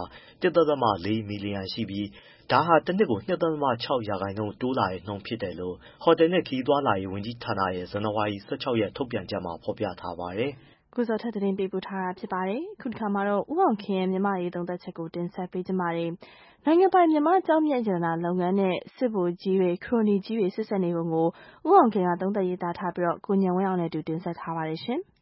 1.4 မီလီယံရှိပြီးဒါဟာတစ်နှစ်ကို 2.6 ရာခိုင်နှုန်းတိုးလာတဲ့နှုန်းဖြစ်တယ်လို့ဟိုတယ်နဲ့ခရီးသွားလာရေးဝန်ကြီးဌာနရဲ့ဇန်နဝါရီ16ရက်ထုတ်ပြန်ချက်မှာဖော်ပြထားပါတယ်။ကိုဇော်ထက်သတင်းပေးပို့ထားတာဖြစ်ပါတယ်။ခုတစ်ခါမှာတော့ဦးအောင်ခင်ရဲ့မြန်မာရေးသုံးသပ်ချက်ကိုတင်ဆက်ပေးကြပါမယ်။နိုင်ငံပိုင်မြန်မာကျောက်မျက်ရတနာလုပ်ငန်းနဲ့စစ်ဗိုလ်ကြီးတွေခရိုနီကြီးတွေဆက်ဆက်နေပုံကိုဦးအောင်ခင်ကသုံးသပ်ရေးသားထားပြီးတော့ကိုဉာဏ်ဝင်းအောင်နဲ့အတူတင်ဆက်ထားပါတယ်ရှင်။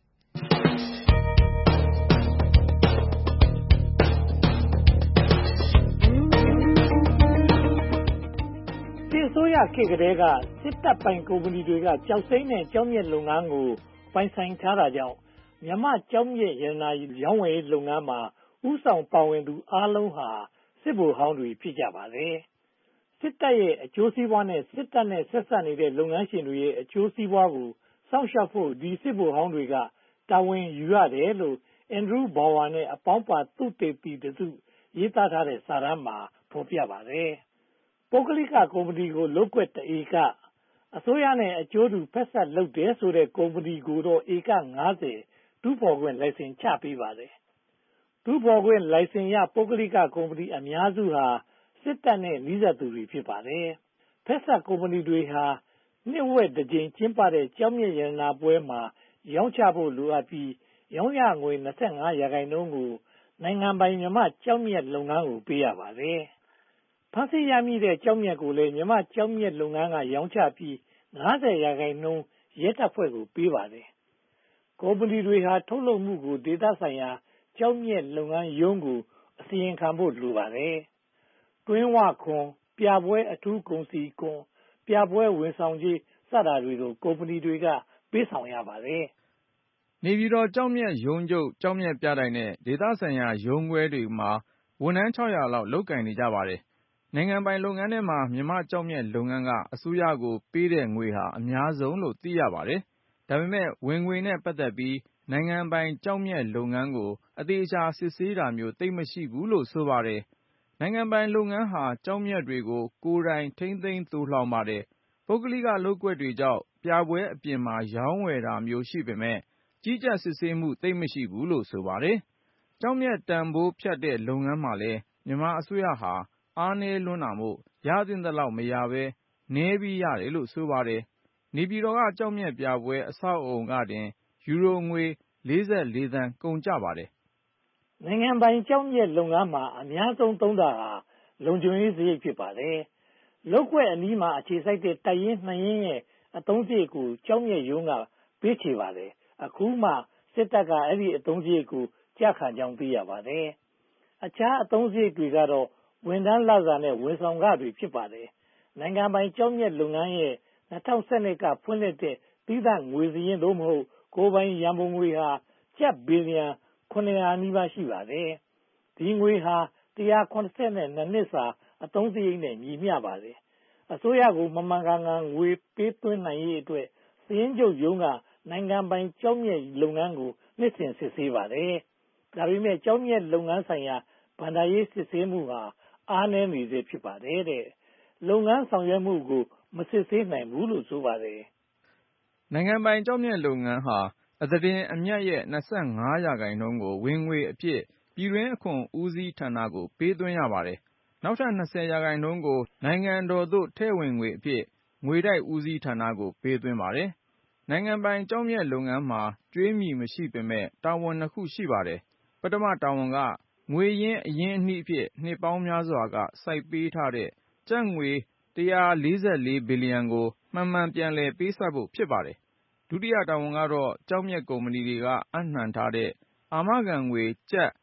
အစိုးရခေတ်ကတည်းကစစ်တပ်ပိုင်ကုမ္ပဏီတွေကကျောက်စိမ်းနဲ့ကျောက်မျက်လုပ်ငန်းကိုပိုင်ဆိုင်ထားတာကြောင့်မြန်မာကျောက်မျက်ရတနာရောင်းဝယ်ရေးလုပ်ငန်းမှာဦးဆောင်ပါဝင်သူအားလုံးဟာစစ်ဗိုလ်ဟောင်းတွေဖြစ်ကြပါတယ်။စစ်တပ်ရဲ့အကျိုးစီးပွားနဲ့စစ်တပ်နဲ့ဆက်စပ်နေတဲ့လုပ်ငန်းရှင်တွေရဲ့အကျိုးစီးပွားကိုစောင့်ရှောက်ဖို့ဒီစစ်ဗိုလ်ဟောင်းတွေကတာဝန်ယူရတယ်လို့အန်ဒရူးဘောင်ဝါနဲ့အပေါင်းပါသုတေသီတစုရေးသားထားတဲ့စာတမ်းမှာဖော်ပြပါတယ်။ပုဂ္ဂလိကကုမ္ပဏီကိုလုပ်ကွက်တဧကအစိုးရနဲ့အကျိုးတူဖက်ဆက်လုပ်တယ်ဆိုတဲ့ကုမ္ပဏီကိုတော့ဧက50တူးဖော်ခွင့်လိုင်စင်ချပေးပါတယ်။တူးဖော်ခွင့်လိုင်စင်ရပုဂ္ဂလိကကုမ္ပဏီအများစုဟာစစ်တပ်နဲ့နှိစပ်သူတွေဖြစ်ပါတယ်။ဖက်ဆက်ကုမ္ပဏီတွေဟာနှစ်ဝက်တစ်ကြိမ်ကျင်းပတဲ့ကျောက်မျက်ရတနာပွဲမှာရောင်းချဖို့လိုအပ်ပြီးရောင်းရငွေ25ရာခိုင်နှုန်းကိုနိုင်ငံပိုင်မြန်မာကျောက်မျက်လုပ်ငန်းကိုပေးရပါတယ်။ဖမ်းဆီးရမိတဲ့ကျောက်မျက်ကိုလည်းမြန်မာကျောက်မျက်လုပ်ငန်းကရောင်းချပြီး50ရာခိုင်နှုန်းရဲတပ်ဖွဲ့ကိုပေးပါတယ်။ကုမ္ပဏီတွေဟာထုတ်လုပ်မှုကိုဒေသဆိုင်ရာကျောက်မျက်လုပ်ငန်းရုံးကိုအအစီရင်ခံဖို့လိုပါတယ်။တွင်းဝခွန်ပြပွဲအထူးကုန်စည်ခွန်ပြပွဲဝန်ဆောင်ကြေးစတာတွေကိုကုမ္ပဏီတွေကပေးဆောင်ရပါတယ်။နေပြည်တော်ကျောက်မျက်ရုံးချုပ်ကျောက်မျက်ပြတိုက်နဲ့ဒေသဆိုင်ရာရုံးခွဲတွေမှာဝန်ထမ်း600လောက်လုပ်ကိုင်နေကြပါတယ်။နိုင်ငံပိုင်လုပ်ငန်းထဲမှာမြန်မာ့ကျောက်မျက်လုပ်ငန်းကအစိုးရကိုပေးတဲ့ငွေဟာအများဆုံးလို့သိရပါတယ်။ဒါပေမဲ့ဝင်ငွေနဲ့ပတ်သက်ပြီးနိုင်ငံပိုင်ကျောက်မျက်လုပ်ငန်းကိုအသေးချာစစ်ဆေးတာမျိုးသိပ်မရှိဘူးလို့ဆိုပါတယ်။နိုင်ငံပိုင်လုပ်ငန်းဟာကျောက်မျက်တွေကိုကိုယ်တိုင်ထိန်းသိမ်းသိုလှောင်ပါတယ်။ပုဂ္ဂလိကလုပ်ကွက်တွေကြောင့်ပြပွဲအပြင်မှာရောင်းဝယ်တာမျိုးရှိပေမဲ့ကြီးကြပ်စစ်ဆေးမှုသိပ်မရှိဘူးလို့ဆိုပါတယ်။ကျောက်မျက်တန်ဖိုးဖြတ်တဲ့လုပ်ငန်းမှာလည်းမြန်မာအစိုးရဟာအားနည်းလွန်းတာမို့ရသင့်သလောက်မရဘဲနည်းပြီးရတယ်လို့ဆိုပါတယ်။နေပြည်တော်ကကျောက်မျက်ပြပွဲအဆောက်အအုံကတင်ယူရိုငွေ44 သန်းကုန်ကျပါတယ်။နိုင်ငံပိုင်ကျောက်မျက်လုပ်ငန်းမှာအများဆုံးသုံးတာဟာလုံခြုံရေးစရိတ်ဖြစ်ပါတယ်။လုပ်ကွက်အနီးမှာအခြေစိုက်တဲ့တပ်ရင်း2ရင်းရဲ့အသုံးစရိတ်ကိုကျောက်မျက်ရုံးကပေးချေပါတယ်။အခုမှစစ်တပ်ကအဲ့ဒီအသုံးစရိတ်ကိုကျခံကြောင်းသိရပါတယ်။အခြားအသုံးစရိတ်တွေကတော့ဝန်ထမ်းလစာနဲ့ဝန်ဆောင်ခတွေဖြစ်ပါတယ်။နိုင်ငံပိုင်ကျောက်မျက်လုပ်ငန်းရဲ့2012ကဖွင့်လှစ်တဲ့သီးသန့်ငွေစရင်းသို့မဟုတ်ကိုယ်ပိုင်ရန်ပုံငွေဟာကျပ်ဘီလီယံ900နီးပါးရှိပါတယ်။ဒီငွေဟာ182နှစ်စာအသုံးစရိတ်နဲ့ညီမျှပါတယ်။အစိုးရကိုမမှန်ကန်ကန်ငွေပေးသွင်းနိုင်ရေးအတွက်စာရင်းချုပ်ရုံးကနိုင်ငံပိုင်ကျောက်မျက်လုပ်ငန်းကိုနှစ်စဉ်စစ်ဆေးပါတယ်။ဒါပေမဲ့ကျောက်မျက်လုပ်ငန်းဆိုင်ရာဘဏ္ဍာရေးစစ်ဆေးမှုဟာအားနည်းနေစေဖြစ်ပါတယ်တဲ့။လုပ်ငန်းဆောင်ရွက်မှုကိုမစစ်ဆေးနိုင်ဘူးလို့ဆိုပါတယ်။နိုင်ငံပိုင်ကျောက်မျက်လုပ်ငန်းဟာအသားတင်အမြတ်ရဲ့25%ကိုဝင်ငွေအဖြစ်ပြည်တွင်းအခွန်ဦးစီးဌာနကိုပေးသွင်းရပါတယ်။နောက်ထပ်20%ကိုနိုင်ငံတော်သို့ထည့်ဝင်ငွေအဖြစ်ငွေတိုက်ဦးစီးဌာနကိုပေးသွင်းပါတယ်။နိုင်ငံပိုင်ကျောက်မျက်လုပ်ငန်းမှာကြွေးမြီမရှိပေမဲ့တာဝန်2ခုရှိပါတယ်။ပထမတာဝန်ကငွေရင်းအရင်းအနှီးအဖြစ်နှစ်ပေါင်းများစွာကစိုက်ပေးထားတဲ့ကျပ်ငွေ144ဘီလီယံကိုမှန်မှန်ပြန်လည်ပေးဆပ်ဖို့ဖြစ်ပါတယ်။ဒုတိယတာဝန်ကတော့ကျောက်မျက်ကုမ္ပဏီတွေကအပ်နှံထားတဲ့အာမခံငွေကျပ်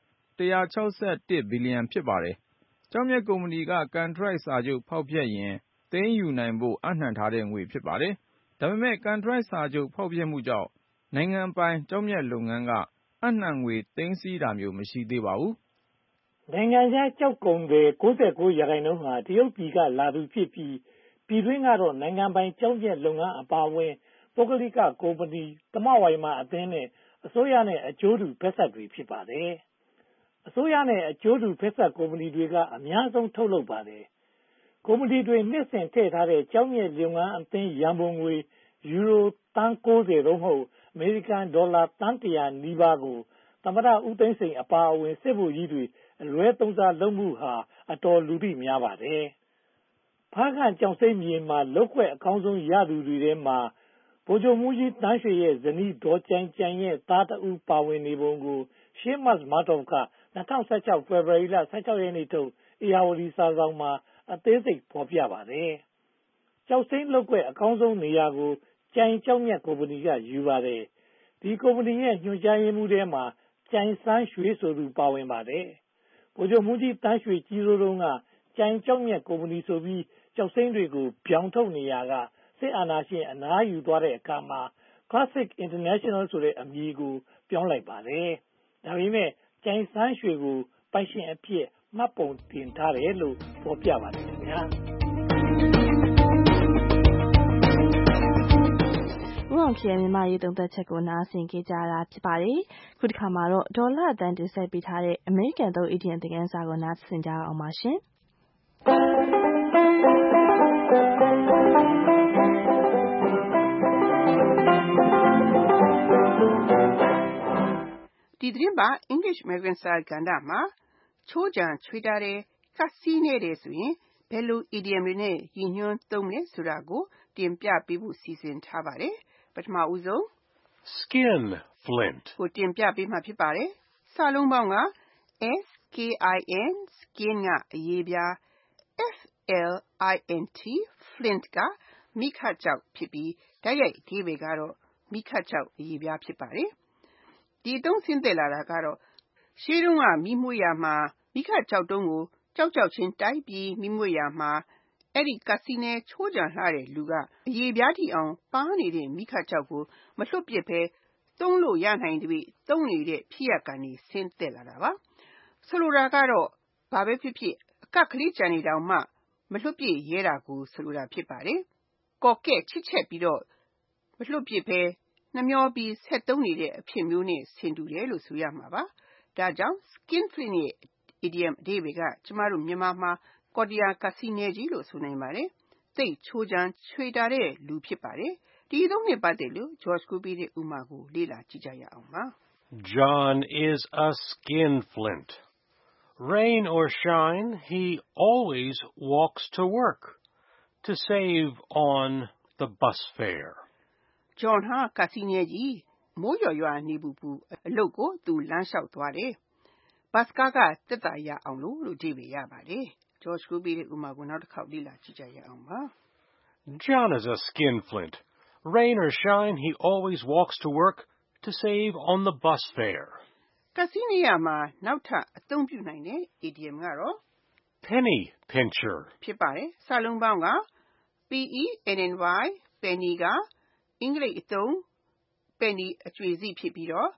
161ဘီလီယံဖြစ်ပါတယ်။ကျောက်မျက်ကုမ္ပဏီကကန်ထရိုက်စာချုပ်ဖောက်ဖျက်ရင်သိမ်းယူနိုင်ဖို့အပ်နှံထားတဲ့ငွေဖြစ်ပါတယ်။ဒါပေမဲ့ကန်ထရိုက်စာချုပ်ဖောက်ဖျက်မှုကြောင့်နိုင်ငံပိုင်ကျောက်မျက်လုပ်ငန်းကအပ်နှံငွေသိမ်းဆည်းတာမျိုးမရှိသေးပါဘူး။နိုင်ငံခြားကျောက်ကုန်သည်99%ဟာတရုတ်ပြည်ကလာသူဖြစ်ပြီးပြည်တွင်းကတော့နိုင်ငံပိုင်ကျောက်မျက်လုပ်ငန်းအပါအဝင်ပုဂ္ဂလိကကုမ္ပဏီသမဝါယမအသင်းနဲ့အစိုးရနဲ့အကျိုးတူဖက်စပ်တွေဖြစ်ပါတယ်။အစိုးရနဲ့အကျိုးတူဖက်စပ်ကုမ္ပဏီတွေကအများဆုံးထုတ်လုပ်ပါတယ်။ကုမ္ပဏီတွေနှစ်စဉ်ထည့်ထားတဲ့ကျောက်မျက်လုပ်ငန်းအသင်းရန်ပုံငွေယူရိုသန်း90သို့မဟုတ်အမေရိကန်ဒေါ်လာသန်း100နီးပါးကိုသမ္မတဦးသိန်းစိန်အပါအဝင်စစ်ဗိုလ်ကြီးတွေအလွဲသုံးစားလုပ်မှုဟာအတော်လူသိများပါတယ်။ဖားကန့်ကျောက်စိမ်းမြေမှာလုပ်ကွက်အကောင်းဆုံးရသူတွေထဲမှာဗိုလ်ချုပ်မှူးကြီးတန်းရွှေရဲ့ဇနီးဒေါ်ကြိုင်ကြိုင်ရဲ့သားတဦးပါဝင်နေပုံကိုရှေးမတ်မာတော်က2016ဖေဖော်ဝါရီလ16ရက်နေ့ထုတ်ဧရာဝတီစာစောင်မှာအသေးစိတ်ဖော်ပြပါတယ်။ကျောက်စိမ်းလုပ်ကွက်အကောင်းဆုံးနေရာကိုကြိုင်ကျောက်မျက်ကုမ္ပဏီကယူပါတယ်။ဒီကုမ္ပဏီရဲ့ညွှန်ကြားရေးမှူးထဲမှာကြိုင်ဆန်းရွှေဆိုသူပါဝင်ပါတယ်။ဗိုလ်ချုပ်မှူးကြီးတန်းရွှေကြီးစိုးတုန်းကကြိုင်ကျောက်မျက်ကုမ္ပဏီဆိုပြီးကျောက်စိမ်းတွေကိုပြောင်းထုတ်နေရာကစစ်အာဏာရှင်အနားယူသွားတဲ့အခါမှာ Classic International ဆိုတဲ့အမည်ကိုပြောင်းလိုက်ပါတယ်။ဒါပေမဲ့ကြိုင်ဆန်းရွှေကိုပိုင်ရှင်အဖြစ်မှတ်ပုံတင်ထားတယ်လို့ဖော်ပြပါတယ်ခင်ဗျာ။ဦးအောင်ခင်မြန်မာရေးသုံးသက်ချက်ကိုနားဆင်ကြကြတာဖြစ်ပါတယ်။ခုတစ်ခါမှာတော့ဒေါ်လာတန်တင်ဆက်ပေးထားတဲ့အမေရိကန်သုံး ATM သင်ခန်းစာကိုနားဆင်ကြအောင်ပါရှင်။ဒီသတင်းပါ English American စာကဏ္ဍမှာချိုးကြံချွေတာတယ်ခက်စီးနေတယ်ဆိုရင်ဘယ်လို idiom တွေနဲ့ရည်ညွှန်းသုံးမလဲဆိုတာကိုတင်ပြပေးဖို့စီစဉ်ထားပါတယ်။ပထမဦးဆုံး Skin flint ကိုတင်ပြပေးမှာဖြစ်ပါတယ်။စာလုံးပေါင်းက SKIN skin ကအရေးပြား FLINT flint ကမိခတ်ကျောက်ဖြစ်ပြီးတိုက်ရိုက်အဓိပ္ပာယ်ကတော့မိခတ်ကျောက်အရေးပြားဖြစ်ပါတယ်။ဒီအသုံးဆင်းသက်လာတာကတော့ရှေးတုန်းကမိမှုရာမှာမိခကျောက်တုံးကိုကြောက်ကြောက်ချင်းတိုက်ပြီးမိမွေရမှာအဲ့ဒီကစီနဲချိုးကြံလှတဲ့လူကအရေပြားထိအောင်ပါနေတဲ့မိခကျောက်ကိုမလွတ်ပစ်ပဲသုံးလို့ရနိုင်တဲ့သုံးနေတဲ့ဖြစ်ရကနေဆင်းသက်လာတာပါဆိုလိုတာကတော့ဘာပဲဖြစ်ဖြစ်အကကလေးကြံနေတောင်မှမလွတ်ပြည့်ရဲတာကိုဆိုလိုတာဖြစ်ပါတယ်ကော်ကဲ့ချစ်ချက်ပြီးတော့မလွတ်ပြစ်ပဲနှမျောပြီးဆက်သုံးနေတဲ့အဖြစ်မျိုးနဲ့ဆင်တူတယ်လို့ဆိုရမှာပါဒါကြောင့် skinflint ရဲ့ idiom အဓိပ္ပာယ်ကကျမတို့မြန်မာမှာကော်တရာကစီနဲကြီးလို့ဆိုနိုင်ပါတယ်သိပ်ချိုးချံချွေတာတဲ့လူဖြစ်ပါတယ်ဒီအသုံးနဲ့ပတ်သက်လို့ George ကိုပေးတဲ့ဥမာကိုလေ့လာကြည့်ကြရအောင်ပါ John is a skinflint. Rain or shine, he always walks to work to save on the bus fare. John ဟာကစီနဲကြီးမိုးရွာနေဘူးအလုပ်ကိုသူလမ်းလျှောက်သွားတယ်ဘတ်ကားကတက်တာရအောင်လို့အဓိပ္ပာယ်ရပါတယ် George ကိုပေးတဲ့ဥမာကိုနောက်တစ်ခေါက်လေ့လာကြည့်ကြရအောင်ပါ John is a skinflint. Rain or shine, he always walks to work to save on the bus fare. ကစီနဲရမှာနောက်ထပ်အသုံးပြုနိုင်တဲ့ idiom ကတော့ penny pincher ဖြစ်ပါတယ်စာလုံးပေါင်းက penny penny ကအင်္ဂလိပ်အသုံး penny အကျွေးစီဖြစ်ပြီးတော့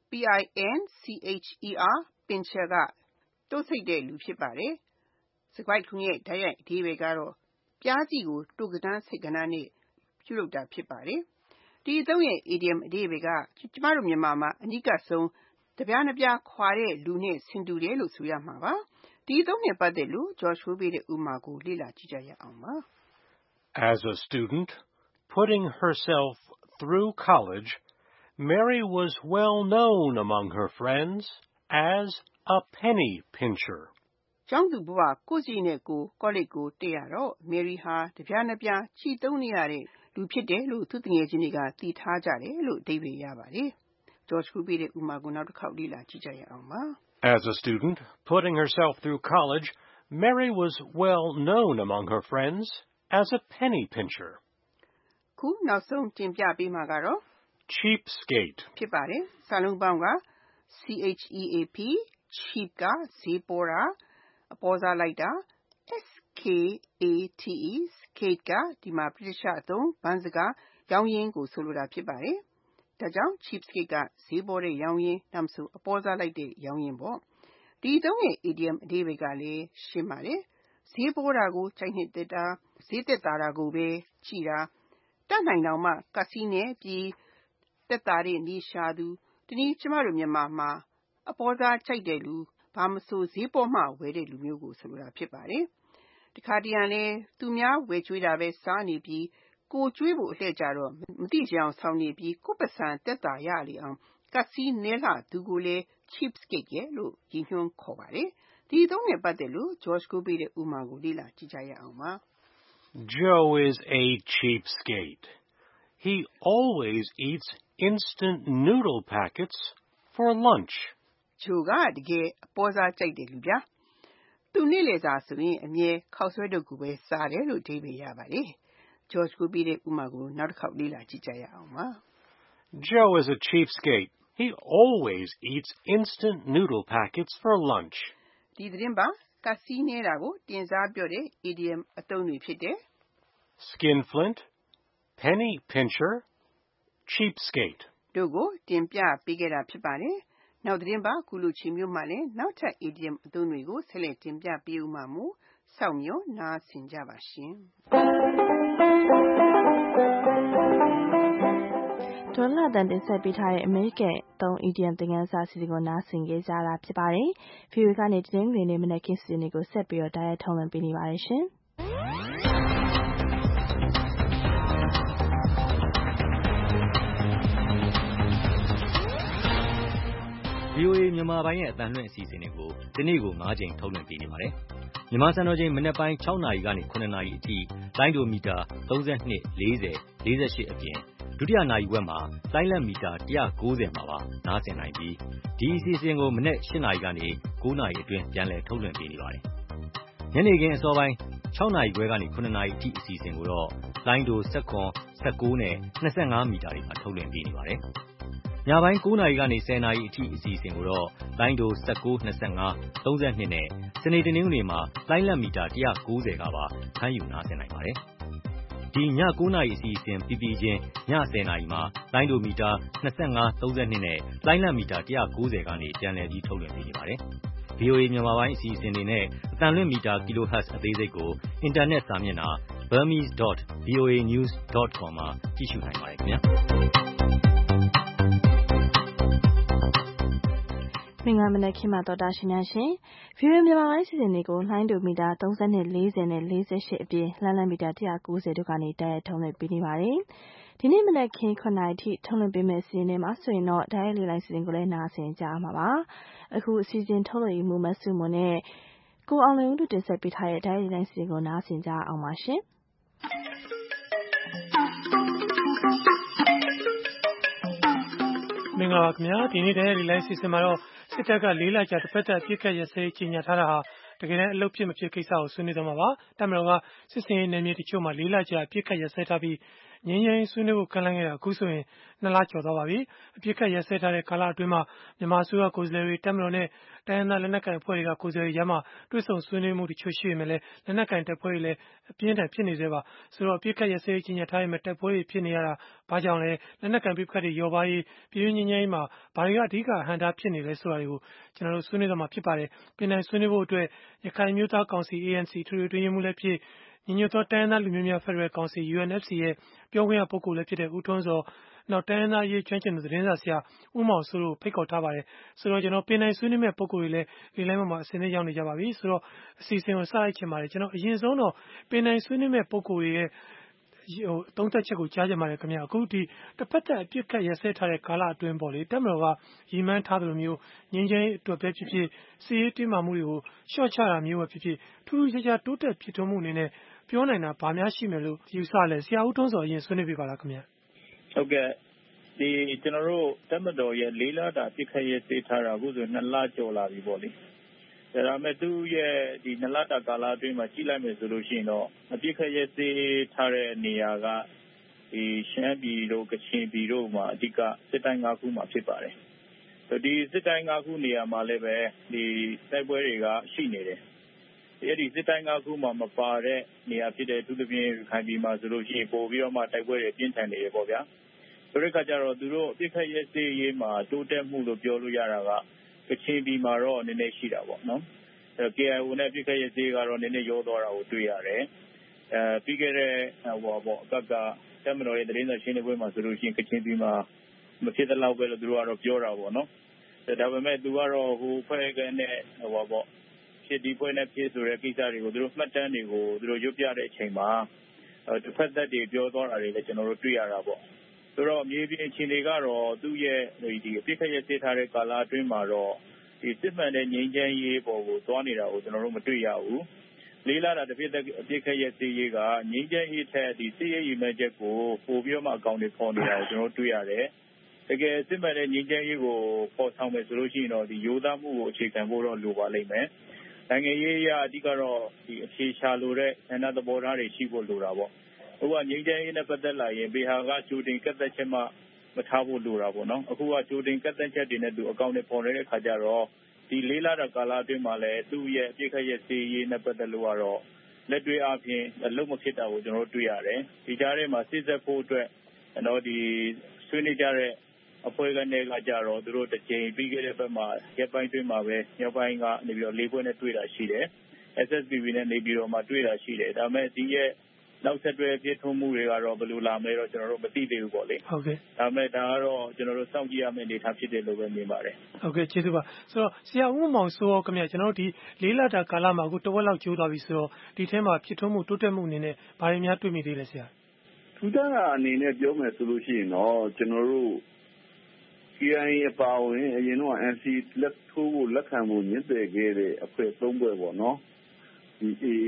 pincher pincher ကတိုးစိတ်တဲ့လူဖြစ်ပါတယ်စကားခုရဲ့တိုက်ရိုက်အဓိပ္ပာယ်ကတော့ပြားစီကိုတိုးကတန်းစိတ်ကနန်းနဲ့ပြုလုပ်တာဖြစ်ပါတယ်ဒီအသုံးရဲ့ idiom အဓိပ္ပာယ်ကကျမတို့မြန်မာမှာအနိကဆုံးတပြားနှပြားခွာတဲ့လူနဲ့ဆင်တူတယ်လို့ဆိုရမှာပါဒီအသုံးနဲ့ပတ်သက်လို့ George ကိုပေးတဲ့ဥမာကိုလေ့လာကြည့်ကြရအောင်ပါ As a student putting herself through college, Mary was well known among her friends as a penny pincher. ကျောင်းသူဘဝကိုစီနဲ့ကိုကောလိပ်ကိုတက်ရတော့ Mary ဟာတပြားနှပြားချီသုံးနေရတဲ့လူဖြစ်တယ်လို့သူတငယ်ချင်းတွေကသိထားကြတယ်လို့အဓိပ္ပာယ်ရပါတယ် George ကိုပေးတဲ့ဥမာကိုနောက်တစ်ခေါက်လေ့လာကြည့်ကြရအောင်ပါ As a student putting herself through college, Mary was well known among her friends as a penny pincher. ခုနောက်ဆုံးတင်ပြပေးမှာကတော့ cheapskate ဖြစ်ပါတယ်စာလုံးပေါင်းက cheap cheap ကဈေးပေါ်တာအပေါ်စားလိုက်တာ skate skate ကဒီမှာ British အသုံးဘန်းစကားရောင်းရင်းကိုဆိုလိုတာဖြစ်ပါတယ်ဒါကြောင့် cheapskate ကဈေးပေါ်တဲ့ရောင်းရင်းဒါမှမဟုတ်အပေါ်စားလိုက်တဲ့ရောင်းရင်းပေါ့ဒီအသုံးရဲ့ idiom အဓိပ္ပာယ်ကလည်းရှင်းပါတယ်ဈေးပေါ်တာကိုချိန်နှစ်သက်တာဈေးသက်တာကိုပဲကြည်တာတတ်နိုင်တော့မှကစီနဲပြီးသက်တာတဲ့နေရှာသူဒီနည်းကျမတို့မြန်မာမှာအပေါ်စားကြိုက်တဲ့လူဘာမဆိုဈေးပေါ်မှဝယ်တဲ့လူမျိုးကိုဆိုလိုတာဖြစ်ပါတယ်တခါတရံလဲသူများဝယ်ကျွေးတာပဲစားနေပြီးကိုကျွေးဖို့အလှည့်ကြတော့မတိကျအောင်ဆောင်းနေပြီးကိုပစံသက်တာရလေအောင်ကစီနဲလာသူကိုလေ cheapskate ရဲ့လို့ရည်ညွှန်းခေါ်ပါတယ်ဒီအသုံးနဲ့ပတ်သက်လို့ George ကိုပေးတဲ့ဥမာကိုလေ့လာကြည့်ကြရအောင်ပါ Joe is a cheapskate. He always eats instant noodle packets for lunch. Joe ကတကယ်အပေါ်စားကြိုက်တယ်လူဗျာသူနေ့လေစာဆိုရင်အမြဲခောက်ဆွဲတုပ်ကိုပဲစားတယ်လို့အဓိပ္ပာယ်ရပါတယ် George ကိုပေးတဲ့ဥမာကိုနောက်တစ်ခေါက်လေ့လာကြည့်ကြရအောင်ပါ Joe is a cheapskate. He always eats instant noodle packets for lunch. ဒီသတင်းပါကစီနေတာကိုတင်စားပြောတဲ့ idiom အသုံးတွေဖြစ်တဲ့ skinflint, penny pincher, cheapskate တို့ကိုတင်ပြပေးခဲ့တာဖြစ်ပါတယ်နောက်သတင်းပါခုလိုချိန်မျိုးမှလည်းနောက်ထပ် idiom အသုံးတွေကိုဆက်လက်တင်ပြပေးဦးမှာမို့စောင့်မျှော်နားဆင်ကြပါရှင်ဒေါ်လာတန်တင်ဆက်ပေးထားတဲ့အမေရိကန်သုံး idiom သင်ခန်းစာစီစဉ်ကိုနားဆင်ကြကြတာဖြစ်ပါတယ်။ VOA ကနေတင်းငွေနေမနေ့ကင်းစီစဉ်ကိုဆက်ပြီးတော့တိုက်ရိုက်ထုတ်လွှင့်ပေးနေပါတယ်ရှင်။ VOA မြန်မာပိုင်းရဲ့အသံလွှင့်အစီအစဉ်တွေကိုဒီနေ့ကို9ချိန်ထုတ်လွှင့်ပေးနေပါတယ်။မြန်မာစံတော်ချိန်မနက်ပိုင်း6နာရီကနေ9နာရီအထိလိုင်းဒိုမီတာ32 40 48အပြင်ဒုတိယနာရီဝက်မှာလိုင်းလက်မီတာ190မှာပါနားဆင်နိုင်ပြီးဒီအစီအစဉ်ကိုမနက်8နာရီကနေ9နာရီအတွင်းပြန်လည်ထုတ်လွှင့်ပေးနေပါတယ်။ညနေခင်းအစောပိုင်း6နာရီခွဲကနေ9နာရီအထိအစီအစဉ်ကိုတော့လိုင်းဒို19 19နဲ့25မီတာတွေမှာထုတ်လွှင့်ပေးနေပါတယ်။ညပိုင်း9 နာရီကနေ10 နာရီအထိအစီအစဉ်ကိုတော့လိုင်းဒို19 25 32နဲ့စနေတနင်္ဂနွေမှာလိုင်းလက်မီတာ190ကပါဖမ်းယူနားဆင်နိုင်ပါတယ်။ဒီည9 နာရီအစီအစဉ်ပြီးပြီးချင်းည10 နာရီမှာလိုင်းဒိုမီတာ25 32နဲ့လိုင်းလက်မီတာ190ကနေပြန်လည်ပြီးထုတ်လွှင့်ပေးနေပါတယ်။ VOA မြန်မာပိုင်းအစီအစဉ်တွေနဲ့အသံလွှင့်မီတာ kilohertz အသေးစိတ်ကိုအင်တာနက်စာမျက်နှာ burmese.voanews.com မှာကြည့်ရှုနိုင်ပါတယ်ခင်ဗျာ။မင်္ဂလာမနက်ခင်းပါတော်တာရှင်များရှင် VOA မြန်မာပိုင်းစီစဉ်တွေကိုလိုင်းဒိုမီတာ32 40နဲ့48အပြင်လမ်းလမီတာ190တို့ကနေတိုက်ရိုက်ထုံးလွှင့်ပေးနေပါတယ်။ဒီနေ့မနက်ခင်း9 နာရီထိထုံးလွှင့်ပေးမယ့်စီစဉ်တွေမှာဆိုရင်တော့တိုက်ရိုက်လေလိုင်းစီစဉ်ကိုလည်းနားဆင်ကြမှာပါ။အခုအစီအစဉ်ထုတ်လွှင့်မှုမဆုမွန်နဲ့ကိုအောင်လွင်ဦးတို့တင်ဆက်ပေးထားတဲ့တိုက်ရိုက်လေလိုင်းစီစဉ်ကိုနားဆင်ကြအောင်ပါရှင်။မင်္ဂလာပါခင်ဗျာဒီနေ့တိုက်ရိုက်လေလိုင်းစီစဉ်မှာတော့စစ်တပ်က4 လကြာတစ်ပတ်သက်အပြစ်ခတ်ရစဲကြီးညာထားတာဟာတကယ်တမ်းအလုပ်ဖြစ်မဖြစ်ကိစ္စကိုဆွေးနွေးသွားမှာပါတပ်မတော်ကစစ်စင်ရေးနယ်မြေတချို့မှာ4 လကြာအပြစ်ခတ်ရစဲထားပြီးငင်းငင်းဆွေးနွေးဖို့ကမ်းလှမ်းခဲ့တာအခုဆိုရင်2 လကျော်သွားပါပြီအပြစ်ခတ်ရစဲထားတဲ့ကာလအတွင်းမှာမြန်မာအစိုးရကိုယ်စားလှယ်တွေတပ်မတော်နဲ့တိုင်းရင်းသားလက်နက်ကိုင်အဖွဲ့တွေကကိုယ်စားလှယ်ရမှတွေ့ဆုံဆွေးနွေးမှုတချို့ရှိပေမဲ့လည်းလက်နက်ကိုင်တပ်ဖွဲ့တွေလည်းအပြင်းထန်ဖြစ်နေသေးပါဆိုတော့အပြစ်ခတ်ရစဲကြီးညာထားရင်တပ်ဖွဲ့တွေဖြစ်နေရတာဘာကြောင့်လဲလက်နက်ကိုင်ပြစ်ခတ်တွေရောပါရေးပြည်တွင်းငင်းငင်းမှာဘာတွေကအဓိကဟန်တာဖြစ်နေလဲဆိုတာတွေကိုကျွန်တော်တို့ဆွေးနွေးသွားမှာဖြစ်ပါတယ်ပြည်내ဆွေးနွေးဖို့အတွက်ရခိုင်မျိုးသားကောင်စီ ANC ထွေထွေအတွင်းရေးမှူးလည်းဖြစ်ညီညွတ်သောတိုင်းရင်းသားလူမျိုးများဖက်ဒရယ်ကောင်စီ UNFC ရဲ့ပြောခွင့်ရပုဂ္ဂိုလ်လည်းဖြစ်တဲ့ဦးထွန်းစောနောက်တိုင်းရင်းသားရေးကျွမ်းကျင်သူသတင်းစာဆရာဦးမောင်စိုးတို့ဖိတ်ခေါ်ထားပါတယ်ဆိုတော့ကျွန်တော်ပြည်내ဆွေးနွေးမဲ့ပုဂ္ဂိုလ်တွေလည်းဒီလိုင်းမှာအစဉ်နဲ့ရောက်နေကြပါပြီဆိုတော့အစီအစဉ်ကိုစလိုက်ချင်ပါတယ်ကျွန်တော်အရင်ဆုံးတော့ပြည်내ဆွေးနွေးမဲ့ပုဂ္ဂိုလ်တွေရဲ့သုံးသက်ချက်ကိုကြားကြပါတယ်ခင်ဗျာအခုဒီတစ်ဖက်သက်အပြစ်ခတ်ရစဲထားတဲ့ကာလအတွင်းပေါ့လေတပ်မတော်ကရည်မှန်းထားသလိုမျိုးငင်းချင်းအတွက်ပဲဖြစ်ဖြစ်စီးရေးတင်းမာမှုတွေကိုရှော့ချတာမျိုးပဲဖြစ်ဖြစ်ထူးထူးခြားခြားတိုးတက်ဖြစ်ထွန်းမှုအနေနဲ့ပြောနိုင်တာဗာများရှိမယ်လို့ယူဆလဲဆရာဦးထွန်းစောအရင်ဆွေးနွေးပြပါလားခင်ဗျာဟုတ်ကဲ့ဒီကျွန်တော်တို့တပ်မတော်ရဲ့4 လတာပြစ်ခတ်ရစဲထားတာအခုဆို2 လကျော်လာပြီပေါ့လေဒါပေမဲ့သူရဲ့ဒီ2 လတာကာလအတွင်းမှာကြည့်လိုက်မယ်ဆိုလို့ရှိရင်တော့အပြစ်ခတ်ရစဲထားတဲ့နေရာကဒီရှမ်းပြည်တို့ကချင်ပြည်တို့မှာအဓိကစစ်တိုင်း5 ခုမှာဖြစ်ပါတယ်ဒီစစ်တိုင်း5 ခုနေရာမှာလည်းပဲဒီတိုက်ပွဲတွေကရှိနေတယ်ဒီစစ်တိုင်း5 ခုမှာမပါတဲ့နေရာဖြစ်တဲ့သူသဖြင့်ခိုင်ပြည်မှာဆိုလို့ရှိရင်ပို့ပြီးတော့မှတိုက်ပွဲတွေပြင်းထန်နေရပေါ့ဗျာဆိုတဲ့အခါကျတော့သူတို့အပြစ်ခတ်ရစဲရေးမှာတိုးတက်မှုလို့ပြောလို့ရတာကကချင်ပြည်မှာတော့နည်းနည်းရှိတာပေါ့နော်KIO နဲ့ပြစ်ခတ်ရစဲကတော့နည်းနည်းရောသွားတာကိုတွေ့ရတယ်ပြီးခဲ့တဲ့အကကတပ်မတော်ရဲ့သတင်းစာရှင်းလင်းပွဲမှာဆိုလို့ရှိရင်ကချင်ပြည်မှာမဖြစ်တဲ့လောက်ပဲလို့သူတို့ကတော့ပြောတာပေါ့နော်ဒါပေမဲ့သူကတော့ဟိုဖွဲ့ကနဲ့ဖြစ်ဒီဖွဲ့နဲ့ဖြစ်ဆိုတဲ့ကိစ္စတွေကိုသူတို့မှတ်တမ်းတွေကိုသူတို့ရုပ်ပြတဲ့အချိန်မှာတစ်ဖက်သက်တွေပြောသွားတာတွေလည်းကျွန်တော်တို့တွေ့ရတာပေါ့ဆိုတော့မြေပြင်အခြေအနေကတော့သူ့ရဲ့ဒီအပြစ်ခတ်ရစဲထားတဲ့ကာလအတွင်းမှာတော့ဒီစစ်မှန်တဲ့ငြိမ်းချမ်းရေးပေါ်ကိုသွားနေတာကိုကျွန်တော်တို့မတွေ့ရဘူးလေးလာတာတစ်ဖက်သက်အပြစ်ခတ်ရစဲရေးကငြိမ်းချမ်းရေးထက်ဒီစစ်ရေးရည်မှန်းချက်ကိုပို့ပြီးတော့မှအကောင့်တွေပေါ်နေတာကိုကျွန်တော်တို့တွေ့ရတယ်တကယ်စစ်မှန်တဲ့ငြိမ်းချမ်းရေးကိုပေါ်ဆောင်မယ်ဆိုလို့ရှိရင်တော့ဒီရိုးသားမှုကိုအခြေခံဖို့တော့လိုပါလိမ့်မယ်နိုင်ငံရေးအရအဓိကတော့ဒီအခြေချလိုတဲ့ဆန္ဒသဘောထားတွေရှိဖို့လိုတာပေါ့ဟိုကငြိမ်းချမ်းရေးနဲ့ပတ်သက်လာရင်ဘေဟာကကြိုတင်ကတ်သက်ချက်မှမထားဖို့လိုတာပေါ့နော်အခုကကြိုတင်ကတ်သက်ချက်တွေနဲ့သူအကောင့်တွေပေါ်နေတဲ့ခါကျတော့ဒီ4 လတာကာလအတွင်းမှာလည်းသူ့ရဲ့အပြစ်ခတ်ရစဲရေးနဲ့ပတ်သက်လို့ကတော့လက်တွေ့အပြင်အလုံးမဖြစ်တာကိုကျွန်တော်တို့တွေ့ရတယ်ဒီကြားထဲမှာစစ်ဆက်ဖို့အတွက်ဒီဆွေးနွေးကြတဲ့အဖွဲ့ကနေကကြတော့သူတို့တစ်ချိန်ပြီးခဲ့တဲ့ဘက်မှာရပ်ပိုင်းတွင်းမှာပဲမြောက်ပိုင်းကနေပြီးတော့၄ ဖွဲ့နဲ့တွေ့တာရှိတယ် SSPP နဲ့နေပြီးတော့မှတွေ့တာရှိတယ်ဒါပေမဲ့ဒီရဲ့နောက်ဆက်တွဲဖြစ်ထွန်းမှုတွေကတော့ဘယ်လိုလာမလဲတော့ကျွန်တော်တို့မသိသေးဘူးပေါ့လေဟုတ်ကဲ့ဒါပေမဲ့ဒါကတော့ကျွန်တော်တို့စောင့်ကြည့်ရမယ့်အနေအထားဖြစ်တယ်လို့ပဲမြင်ပါတယ်ဟုတ်ကဲ့ကျေးဇူးပါဆိုတော့ဆရာဦးမောင်စိုးရောခင်ဗျကျွန်တော်တို့ဒီ၄ လတာကာလမှာအခုတစ်ဝက်လောက်ကျိုးသွားပြီဆိုတော့ဒီထဲမှာဖြစ်ထွန်းမှုတိုးတက်မှုအနေနဲ့ဘာတွေများတွေ့မိသေးလဲဆရာထူးခြားတာအနေနဲ့ပြောမယ်ဆိုလို့ရှိရင်တော့ကျွန်တော်တို့ KIA အပါအဝင်အရင်တော့ NC လက်ထိုးဖို့လက်ခံဖို့ညှိနှိုင်းခဲ့တဲ့အဖွဲ့၃ ဖွဲ့ပေါ့နော်ဒီ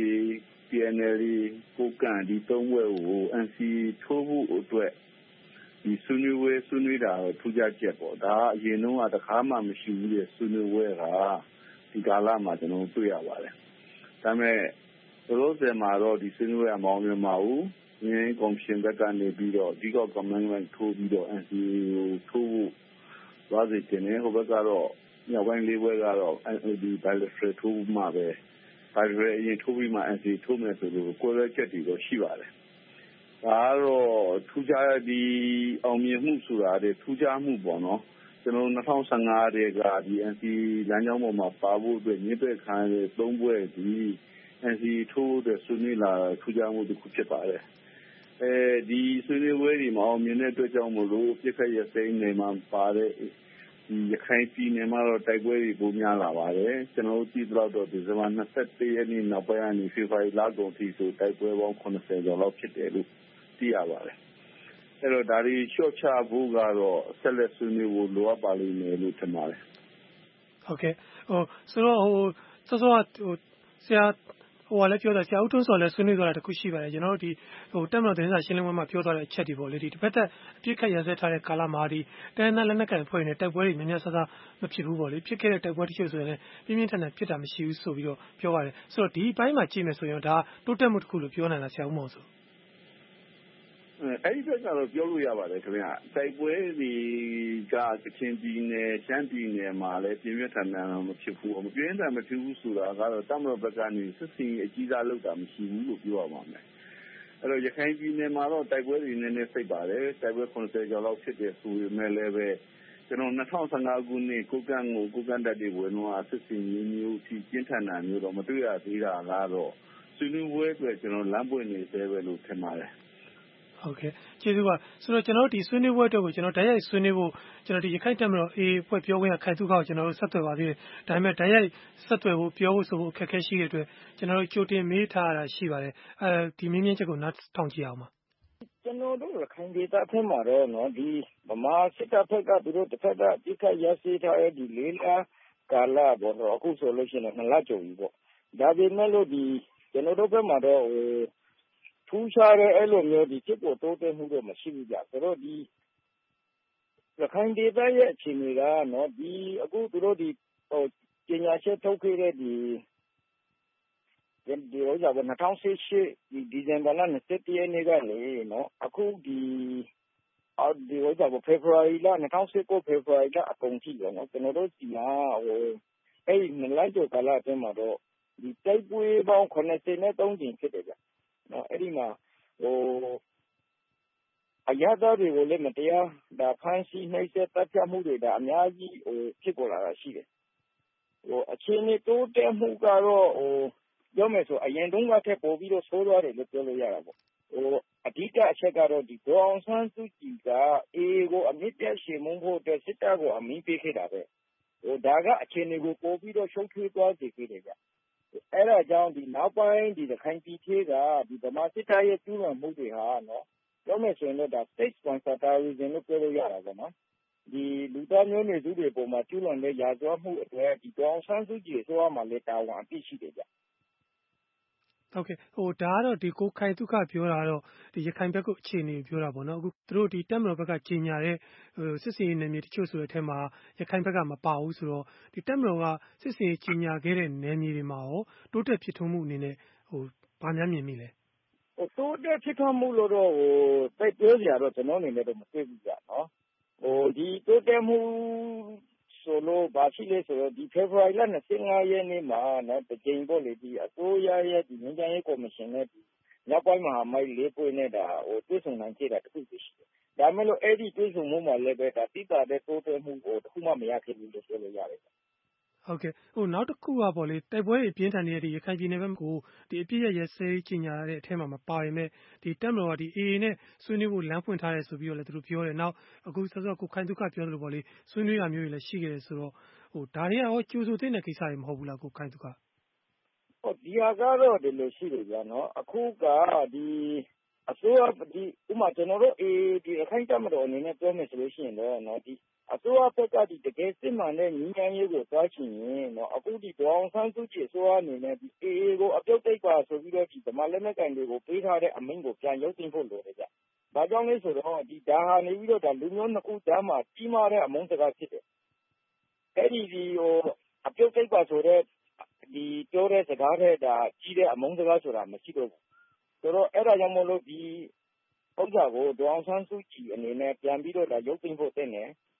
PNL ကိုကန်ဒီ၃ ဖွဲ့ကို NC ထိုးဖို့အတွက်ဒီဆွေးနွေးတာတော့ထူးခြားချက်ပေါ့ဒါအရင်တော့တခါမှမရှိဘူးတဲ့ဆွေးနွေးပွဲကဒီကာလမှာကျွန်တော်တွေ့ရပါတယ်ဒါပေမဲ့ဘလို့ဆယ်မှာတော့ဒီဆွေးနွေးပွဲမအောင်မြင်ပါဘူးငင်းကော်မရှင်ဘက်ကနေပြီးတော့ဒီကော commandment ထိုးပြီးတော့ NC ကိုထိုးဖို့သွားစေချင်တယ်ဟိုဘက်ကတော့မြောက်ပိုင်း၄ဘက်ကတော့ဒီ bilateral ထိုးမှပဲ bilateral အရင်ထိုးပြီးမှ NCA ထိုးမယ်ဆိုလို့ကိုယ်လည်းချက်တည်တော့ရှိပါတယ်ဒါကတော့ထူးခြားဒီအောင်မြင်မှုဆိုတာတဲ့ထူးခြားမှုပေါ့နော်ကျွန်တော်2015တဲ့ကဒီ NCA လမ်းကြောင်းပေါ်မှာပါဖို့အတွက်ညှိပက်ခံရတဲ့၃ဘွဲ့ဒီ NCA ထိုးတဲ့ဆွေးနွေးလာထူးခြားမှုတစ်ခုဖြစ်ပါတယ်ဒီဆွေးနွေးပွဲတွေမှာအောင်မြင်တဲ့အတွက်ကြောင့်မလို့ပြစ်ခတ်ရစိမ်းနေမှာပါတဲ့ဒီရခိုင်ပြည်နယ်မှာတော့တိုက်ပွဲတွေပိုများလာပါတယ်ကျွန်တော်တို့ကြည့်တော့ဒီဇင်ဘာ21ရက်နေ့နောက်ပိုင်းကနေဖေဖော်ဝါရီလကုန်ထိဆိုတိုက်ပွဲပေါင်း80ကျော်လောက်ဖြစ်တယ်လို့သိရပါတယ်အဲ့တော့ဒါတွေလျှော့ချဖို့ကတော့ဆက်လက်ဆွေးနွေးဖို့လိုအပ်ပါလိမ့်မယ်လို့ထင်ပါတယ်ဟုတ်ကဲ့ဆိုတော့စောစောဆရာလည်းပြောတာဆရာဦးထွန်းစောလည်းဆွေးနွေးသွားတာတခုရှိပါတယ်ကျွန်တော်တို့ဒီတက်မတော်သတင်းစာရှင်းလင်းပွဲမှာပြောသွားတဲ့အချက်တွေပေါ့လေဒီတစ်ဖက်သက်အပြစ်ခတ်ရစဲထားတဲ့ကာလမှာဒီတိုင်းသားလက်နက်ကိုင်အဖွဲ့တွေနဲ့တိုက်ပွဲတွေများများဆဆမဖြစ်ဘူးပေါ့လေဖြစ်ခဲ့တဲ့တိုက်ပွဲတချို့ဆိုရင်လည်းပြင်းပြင်းထန်ထန်ဖြစ်တာမရှိဘူးဆိုပြီးတော့ပြောပါတယ်ဆိုတော့ဒီအပိုင်းမှာကြည့်မယ်ဆိုရင်ဒါတိုးတက်မှုတစ်ခုလို့ပြောနိုင်လားဆရာဦးမောင်ဆိုအဲ့ဒီဘက်ကတော့ပြောလို့ရပါတယ်ခင်ဗျတိုက်ပွဲတွေကကချင်ပြည်နယ်ရှမ်းပြည်နယ်မှာလည်းပြင်းပြထန်ထန်မဖြစ်ဘူးမပြင်းထန်မဖြစ်ဘူးဆိုတာကတော့တမတော်ဘက်ကနေစစ်စင်အကြီးစားလုပ်တာမရှိဘူးလို့ပြောရမှာမယ်အဲ့တော့ရခိုင်ပြည်နယ်မှာတော့တိုက်ပွဲတွေနည်းနည်းစိတ်ပါတယ်တိုက်ပွဲ80ကျော်လောက်ဖြစ်တယ်ဆိုပေမဲ့လည်းပဲကျွန်တော်2015ခုနှစ်ကိုကန့်တက်တွေဝင်တော့စစ်စင်မျိုးအထိပြင်းထန်တာမျိုးတော့မတွေ့ရသေးတာကတော့ဆွေးနွေးပွဲအတွက်ကျွန်တော်လမ်းပွင့်နေသေးပဲလို့ထင်ပါတယ်ဟုတ်ကဲ့ကျေးဇူးပါဆိုတော့ကျွန်တော်တို့ဒီဆွေးနွေးပွဲအတွက်ကိုကျွန်တော်တိုက်ရိုက်ဆွေးနွေးဖို့ကျွန်တော်ဒီရခိုင်တပ်မတော်အဖွဲ့ပြောခွင့်ရခိုင်သုခကိုကျွန်တော်တို့ဆက်သွယ်ပါသေးတယ်ဒါပေမဲ့တိုက်ရိုက်ဆက်သွယ်ဖို့ပြောဖို့ဆိုဖို့အခက်အခဲရှိတဲ့အတွက်ကျွန်တော်တို့ကြိုတင်မေးထားရတာရှိပါတယ်ဒီမင်းမြင့်ချက်ကိုနားထောင်ကြည့်အောင်ပါကျွန်တော်တို့ရခိုင်ဒေသဘက်မှာတော့နော်ဒီဗမာစစ်တပ်ဘက်ကသူတို့တစ်ဖက်ကတိကျရရှိထားတဲ့ဒီလေးလားကာလပေါ့တော့အခုဆိုလို့ရှိရင်2လကျော်ပြီပေါ့ဒါပေမဲ့လို့ဒီကျွန်တော်တို့ဘက်မှာတော့ထူးခြားတဲ့အဲ့လိုမျိုးဒီဖြစ်ပေါ်တိုးတက်မှုတော့မရှိဘူးကြဆိုတော့ဒီရခိုင်ဒေသရဲ့အခြေအနေကနော်ဒီအခုသူတို့ဒီပညာချက်ထုတ်ခဲ့တဲ့ဒီဥစ္စာက2018ဒီဇင်ဘာလ21ရက်နေ့ကနေနော်အခုဒီဥစ္စာကဖေဖော်ဝါရီလ2019ဖေဖော်ဝါရီလအကုန်ထိပေါ့နော်ကျွန်တော်တို့ဒီမှာအဲ့ဒီ2လကျော်ကာလအတွင်းမှာတော့ဒီတိုက်ပွဲပေါင်း83ကြိမ်ဖြစ်တယ်ဗျနော်အဲ့ဒီမှာအရသာတွေကိုလည်းမတရားဒါဖမ်းဆီးနှိပ်စက်တပ်ဖြတ်မှုတွေဒါအများကြီးဖြစ်ပေါ်လာတာရှိတယ်အခြေအနေတိုးတက်မှုကတော့ပြောမယ်ဆိုအရင်တုန်းကထက်ပိုပြီးတော့ဆိုးသွားတယ်လို့ပြောလို့ရတာပေါ့အဓိကအချက်ကတော့ဒီဒေါအောင်ဆန်းစုကြည်ကအေကိုအမြင့်ပြတ်ရှင်မုန်းဖို့အတွက်စစ်တပ်ကိုအမိပေးခဲ့တာပဲဒါကအခြေအနေကိုပိုပြီးတော့ရှုပ်ထွေးသွားစေခဲ့တယ်ဗျအဲ့ဒါကြောင့်ဒီနောက်ပိုင်းဒီရခိုင်ပြည်ထဲကဒီဗမာစစ်တပ်ရဲ့ကျူးလွန်မှုတွေဟာနော်ပြောမယ်ဆိုရင်တော့ဒါ state sponsor terrorism လို့ပြောလို့ရတာပေါ့နော်ဒီလူသားမျိုးနွယ်စုတွေပုံမှာကျူးလွန်တဲ့ရာဇဝတ်မှုအတွက်ဒီဒေါအောင်ဆန်းစုကြည်အစိုးရမှာလည်းတာဝန်အပြည့်ရှိတယ်ဗျဟုတ်ကဲ့ဒါကတော့ဒီကိုခိုင်သုခပြောတာတော့ဒီရခိုင်ဘက်ကိုအခြေအနေပြောတာပေါ့နော်အခုသူတို့ဒီတပ်မတော်ဘက်ကကြီးညာတဲ့စစ်စင်ရေးနယ်မြေတချို့ဆိုတဲ့အထက်မှာရခိုင်ဘက်ကမပါဘူးဆိုတော့ဒီတပ်မတော်ကစစ်စင်ရေးကြီးညာခဲ့တဲ့နယ်မြေတွေမှာရောတိုးတက်ဖြစ်ထွန်းမှုအနေနဲ့ဘာများမြင်မိလဲတိုးတက်ဖြစ်ထွန်းမှုလို့တော့တိုက်ပြောစရာတော့ကျွန်တော်အနေနဲ့တော့မတွေ့ဘူးကြာနော်ဒီတိုးတက်မှုဆိုလို့ဘာရှိလဲဆိုတော့ဒီဖေဖော်ဝါရီလ25ရက်နေ့မှာနော်တကြိမ်ပေါ့လေဒီအစိုးရရဲ့ဒီငြိမ်းချမ်းရေးကော်မရှင်နဲ့ဒီနောက်ပိုင်းမှာမိုက်လေးပွင့်နေတာတွေ့ဆုံနိုင်ကြတာတခုရှိတယ်။ဒါမဲ့လို့အဲ့ဒီတွေ့ဆုံမှုမှာလည်းပဲဒါတိတာတဲ့တိုးတက်မှုတခုမှမရခဲ့ဘူးလို့ပြောလို့ရတယ်။ဟုတ်ကဲ့နောက်တစ်ခုကပေါ့လေတိုက်ပွဲတွေပြင်းထန်နေတဲ့ဒီရခိုင်ပြည်နယ်ဘက်ကိုဒီအပြည့်ရဲ့ဆဲကြီးညာတဲ့အထက်မှာမပါရင်မဲ့ဒီတပ်မတော်ကဒီ AA နဲ့ဆွေးနွေးဖို့လမ်းဖွင့်ထားတယ်ဆိုပြီးတော့လည်းသူတို့ပြောတယ်နောက်အခုစောစောကိုခိုင်သုခပြောသလိုပေါ့လေဆွေးနွေးတာမျိုးတွေလည်းရှိခဲ့တယ်ဆိုတော့ဒါတွေကရောကြိုးဆိုတဲ့ကိစ္စတွေမဟုတ်ဘူးလားကိုခိုင်သုခဒီဟာကတော့ဒီလိုရှိတယ်ဗျာနော်အခုကဒီအစိုးရဒီဥမာကျွန်တော်တို့ဒီအခိုင်တပ်မတော်အနေနဲ့ပြောမယ်ဆိုလို့ရှိရင်တော့နော်ဒီအစိုးရဘက်ကဒီတကယ်စစ်မှန်တဲ့ညီညာရေးကိုတွားချင်ရင်နော်အခုဒီဒေါအောင်ဆန်းစုကြည်အစိုးရအနေနဲ့ဒီ AA ကိုအပြုတ်တိတ်ပါဆိုပြီးတော့ဒီဗမာလက်နက်ကိုင်တွေကိုပေးထားတဲ့အမိန့်ကိုပြန်ရုပ်သိမ်းဖို့လိုတယ်ဗျ။ဘာကြောင့်လဲဆိုတော့ဒီဒါဟာနေပြီးတော့ဒါလူမျိုးနှစ်ခုကြားမှာကြီးမားတဲ့အမုန်းစကားဖြစ်တယ်။အဲ့ဒီအပြုတ်တိတ်ပါဆိုတဲ့ဒီပြောတဲ့စကားတဲ့ဒါကြီးတဲ့အမုန်းစကားဆိုတာမရှိတော့ဘူးဆိုတော့အဲ့ဒါကြောင့်မို့လို့ဒီဥစ္စာကိုဒေါအောင်ဆန်းစုကြည်အနေနဲ့ပြန်ပြီးတော့ဒါရုပ်သိမ်းဖို့တင်တယ်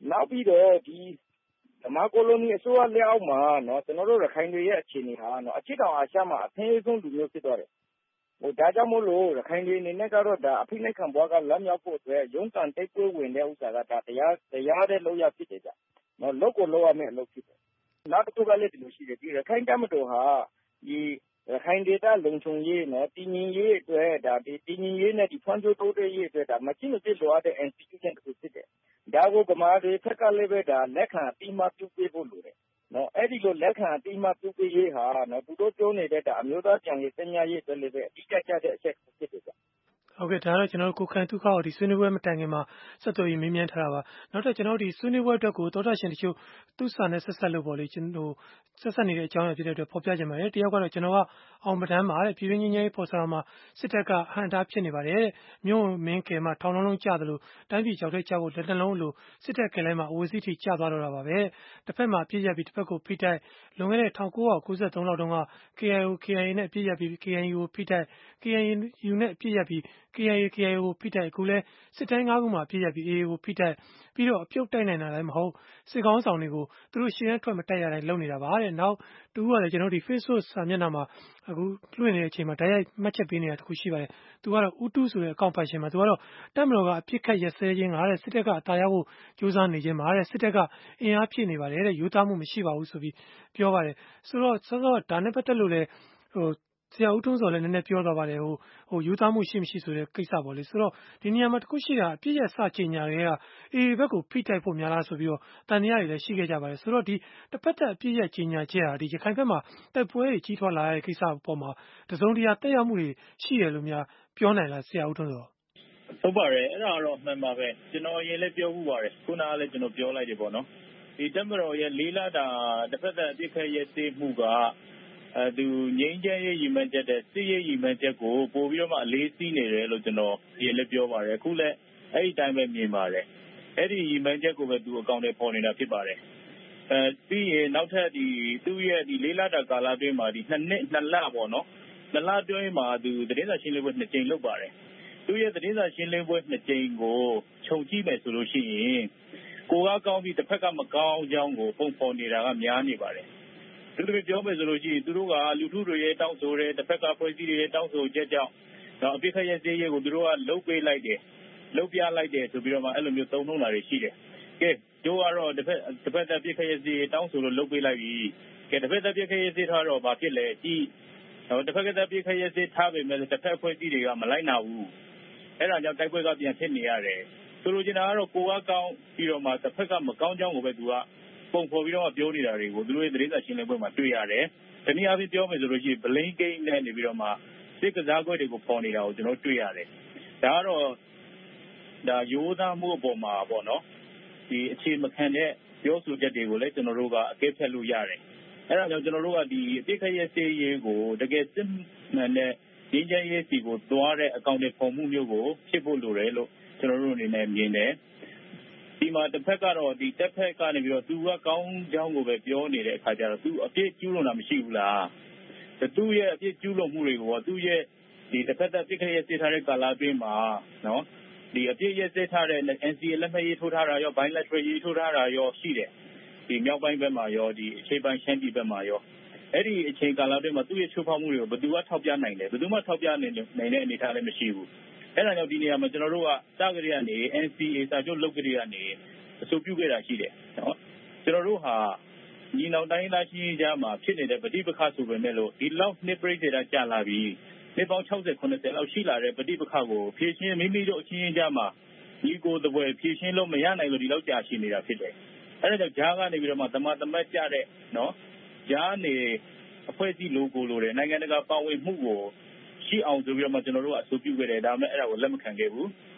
နောက်ပြီးတော့ဒီဓမ္မကိုလိုနီအစိုးရလက်အောက်မှာကျွန်တော်တို့ရခိုင်တွေရဲ့အခြေအနေဟာအရှေ့တောင်အာရှမှာအထင်ဆုံးလူမျိုးဖြစ်သွားတယ်ဒါကြောင့်မို့လို့ရခိုင်တွေအနေနဲ့ကတော့ဒါအဖိနှိပ်ခံဘဝကလမ်းမြောက်ဖို့အတွက်ရုန်းကန်တိတ်ပွဲဝင်တဲ့ဥစ္စာကဒါတရားတဲ့လုပ်ရဖြစ်တယ်ကြာလုပ်ကိုလုပ်ရမယ့်အလုပ်ဖြစ်တယ်နောက်တစ်ခုကလည်းဒီလိုရှိတယ်ဒီရခိုင်တပ်မတော်ဟာဒီရခိုင်ဒေသလုံခြုံရေးတည်ငြိမ်ရေးအတွက်ဒါဒီတည်ငြိမ်ရေးနဲ့ဒီဖွံ့ဖြိုးတိုးတက်ရေးအတွက်ဒါမချိမဖြစ်လိုအပ်တဲ့ institution တစ်ခုဖြစ်တယ်ဒါကိုဗမာတွေဖက်ကလည်းပဲဒါလက်ခံအတိမပြုပေးဖို့လိုတယ်အဲ့ဒီလိုလက်ခံအတိမပြုပေးရေးဟာသူတို့ပြောနေတဲ့ဒါအမျိုးသားပြန်ရေးစညာရေးအတွက်လည်းပဲအဓိကကျတဲ့အချက်ဖြစ်တယ်ကြာဟုတ်ကဲ့ဒါကတော့ကျွန်တော်တို့ကိုခိုင်သူခအောင်ဒီဆွေးနွေးပွဲမတိုင်ခင်မှာဆက်သွယ်ရေးမေးမြန်းထားတာပါနောက်တော့ကျွန်တော်တို့ဒီဆွေးနွေးပွဲအတွက်ကိုသောတာရှင်တချို့သူ့စာနဲ့ဆက်ဆက်လို့ပေါ့လေကျွန်တော်ဆက်ဆက်နေတဲ့အကြောင်းအရာဖြစ်တဲ့အတွက်ဖော်ပြကြမှာလေတယောက်ကတော့ကျွန်တော်ကအောင်ပဒန်းမှာတဲ့ပြည်တွင်းငင်းကြီးပေါ်ဆောင်မှာစစ်တပ်ကအဟံတားဖြစ်နေပါတယ်တဲ့မြို့မင်းကယ်မှာထောင်လုံးကျသလိုတိုင်းပြည်ကြောက်တဲ့ကြောက်ကိုလက်နှလုံးလိုစစ်တပ်ကယ်လိုက်မှာအဝေးစီးထိကျသွားတော့တာပါပဲတစ်ဖက်မှာပြည့်ရပြီးတစ်ဖက်ကိုဖိတိုက်လွန်ခဲ့တဲ့1993လောက်တုန်းက KIO KIA နဲ့ပြည့်ရပြီး KNU ကိုဖိတိုက် KNU နဲ့ပြည့်ရပြီး KIA ကိုဖိတိုက်အခုလဲစစ်တိုင်း9ခုမှာပြည့်ရပြီး AA ကိုဖိတိုက်ပြီးတော့အပြုတ်တိုက်နိုင်တာလည်းမဟုတ်စစ်ကောင်းဆောင်တွေကိုသူတို့ရှင်းရထွက်မတိုက်ရတိုင်းလုပ်နေတာပါတဲ့နောက်တူကလည်းကျွန်တော်ဒီ Facebook စာမျက်နှာမှာအခုလွှင့်နေတဲ့အချိန်မှာတိုက်ရိုက်မှတ်ချက်ပေးနေတာတခုရှိပါတယ်သူကတော့ဦးတူးဆိုတဲ့အကောင့်ပိုင်ရှင်မှာသူကတော့တပ်မတော်ကအပြစ်ခတ်ရက်စဲခြင်းကတဲ့စစ်တပ်ကအသာရဖို့ကြိုးစားနေခြင်းပါတဲ့စစ်တပ်ကအင်အားဖြည့်နေပါတယ်တဲ့ယူသားမှုမရှိပါဘူးဆိုပြီးပြောပါတယ်ဆိုတော့စောစောဒါနဲ့ပတ်သက်လို့လည်းဆရာဦးထွန်းစောလည်းနည်းနည်းပြောသွားပါတယ်ယူသားမှုရှိမရှိဆိုတဲ့ကိစ္စပေါ့လေဆိုတော့ဒီနေရာမှာတခုရှိတာအပြည့်ရစချိန်ညာတွေကအေဘက်ကိုဖိတိုက်ဖို့များလားဆိုပြီးတော့တန်တရားတွေလည်းရှိခဲ့ကြပါတယ်ဆိုတော့ဒီတစ်ဖက်သက်အပြည့်ရချိန်ညာချက်ဟာဒီရခိုင်ဘက်မှာတိုက်ပွဲတွေကြီးထွားလာတဲ့ကိစ္စအပေါ်မှာတစုံတရာတက်ရောက်မှုတွေရှိရလို့များပြောနိုင်လားဆရာဦးထွန်းစောဟုတ်ပါတယ်အဲ့ဒါတော့မှန်ပါပဲကျွန်တော်အရင်လည်းပြောမှုပါတယ်ခုနကလည်းကျွန်တော်ပြောလိုက်တယ်ပေါ့နော်ဒီတပ်မတော်ရဲ့လေးလာတာတစ်ဖက်သက်အပြည့်ခက်ရဲ့သိမှုကသူငြိမ်းချမ်းရေးရည်မှန်းချက်တဲ့စစ်ရေးရည်မှန်းချက်ကိုပို့ပြီးတော့မှအလေးစီးနေတယ်လို့ကျွန်တော်ဒီလည်းပြောပါတယ်အခုလည်းအဲ့ဒီတိုင်းပဲမြင်ပါတယ်အဲ့ဒီရည်မှန်းချက်ကိုပဲသူအကောင့်ထဲပေါ်နေတာဖြစ်ပါတယ်ပြီးရင်နောက်ထပ်ဒီသူ့ရဲ့ဒီလေးလတာကာလအတွင်းမှာဒီ2လပေါ့နော်2လအတွင်းမှာသူသတင်းစာရှင်းလင်းပွဲ2ကြိမ်လုပ်ပါတယ်သူ့ရဲ့သတင်းစာရှင်းလင်းပွဲ2ကြိမ်ကိုခြုံကြည့်မယ်ဆိုလို့ရှိရင်ကိုကကောင်းပြီးတစ်ဖက်ကမကောင်းကြောင်းကိုပုံဖော်နေတာကများနေပါတယ်သူတို့ပြောမယ်ဆိုလို့ရှိရင်သူတို့ကလူထုတွေရဲ့တောင်းဆိုတဲ့တစ်ဖက်ကဖွဲ့စည်းတွေရဲ့တောင်းဆိုချက်ကြောင့်တော့အပြစ်ခတ်ရဲ့စေးရဲကိုသူတို့ကလှုပ်ပေးလိုက်တယ်လှုပ်ပြလိုက်တယ်ဆိုပြီးတော့မှအဲ့လိုမျိုးသုံးနှုန်းတာတွေရှိတယ်ကဲတို့ကတော့တစ်ဖက်သက်ပြစ်ခတ်ရဲ့စေးတောင်းဆိုလို့လှုပ်ပေးလိုက်ပြီကဲတစ်ဖက်သက်ပြစ်ခတ်ရဲ့စေးထားတော့ဘာဖြစ်လဲကြည့်တစ်ဖက်ကသက်ပြစ်ခတ်ရဲ့စေးထားပေမဲ့တစ်ဖက်ဖွဲ့စည်းတွေကမလိုက်နိုင်ဘူးအဲ့ဒါကြောင့်တိုက်ပွဲကပြန်ဖြစ်နေရတယ်ဆိုလိုချင်တာကတော့ကိုကကောင်းပြီးတော့မှတစ်ဖက်ကမကောင်းကြောင်းကိုပဲသူကပုံဖော်ပြီးတော့ပြောနေတာတွေကိုသူတို့ရဲ့သတင်းစာရှင်းလင်းပွဲမှာတွေ့ရတယ်။တနည်းအားဖြင့်ပြောမယ်ဆိုလို့ရှိရင် blame game နဲ့နေပြီးတော့မှစစ်ကစားကွက်တွေကိုပေါ်နေတာကိုကျွန်တော်တွေ့ရတယ်။ဒါကတော့ဒါရိုးသားမှုအပေါ်မှာပေါ့နော်။ဒီအခြေမခံတဲ့ပြောဆိုချက်တွေကိုလည်းကျွန်တော်တို့ကအကဲဖြတ်လို့ရတယ်။အဲဒါကြောင့်ကျွန်တော်တို့ကဒီအပြစ်ခတ်ရဲ့စေးရေးကိုတကယ်စစ်မှန်တဲ့ငြိမ်းချမ်းရေးစီကိုသွားတဲ့အကောင့်တွေပုံမှုမျိုးကိုဖြစ်ဖို့လိုတယ်လို့ကျွန်တော်တို့အနေနဲ့မြင်တယ်။ဒီမှာတစ်ဖက်ကတော့ဒီတက်ဖက်ကနေပြီးတော့သူကကောင်းကြောင်းကိုပဲပြောနေတဲ့အခါကျတော့သူအပြစ်ကျူးလွန်တာမရှိဘူးလားသူရဲ့အပြစ်ကျူးလွန်မှုတွေကိုသူရဲ့ဒီတစ်ဖက်သက်ပြစ်ခတ်ရဲ့စေထားတဲ့ကာလအတွင်းမှာနော်ဒီအပြစ်ရဲ့စေထားတဲ့ NCA လက်မှတ်ရေးထိုးထားတာရော bilateral ရေးထိုးထားတာရောရှိတယ်ဒီမြောက်ပိုင်းဘက်မှာရောဒီအခြေပိုင်းရှမ်းပြည်ဘက်မှာရောအဲ့ဒီအချိန်ကာလအတွင်းမှာသူ့ရဲ့ချိုးဖောက်မှုတွေကိုဘယ်သူကထောက်ပြနိုင်လဲဘယ်သူမှထောက်ပြနိုင်တဲ့အနေအထားလည်းမရှိဘူးအဲ့ဒါကြောင့်ဒီနေရာမှာကျွန်တော်တို့ကစကြရကနေ NCA စာချုပ်လုပ်ကြရကနေအဆိုပြုခဲ့တာရှိတယ်နော်ကျွန်တော်တို့ဟာညီနောင်တိုင်းသားချင်းကြားမှာဖြစ်နေတဲ့ပဋိပက္ခဆိုပေမဲ့လို့ဒီလောက်နှစ်ပြည့်တဲ့ကြာလာပြီးနှစ်ပေါင်း60 90လောက်ရှိလာတဲ့ပဋိပက္ခကိုဖြည့်ရှင်းမိမိတို့အချင်းကြားမှာညီကိုတပွဲဖြည့်ရှင်းလို့မရနိုင်လို့ဒီလောက်ကြာရှိနေတာဖြစ်တယ်အဲ့ဒါကြောင့်ဂျားကနေပြီးတော့မှတမတ်ကြတဲ့နော်ဂျားနေအဖွဲ့အစည်းလိုကိုလိုတယ်နိုင်ငံတကာပါဝင်မှုကိုရှိအောင်ဆိုပြီးတော့မှကျွန်တော်တို့ကအဆိုပြုခဲ့တယ်ဒါပေမဲ့အဲ့ဒါကိုလက်မခံခဲ့ဘူး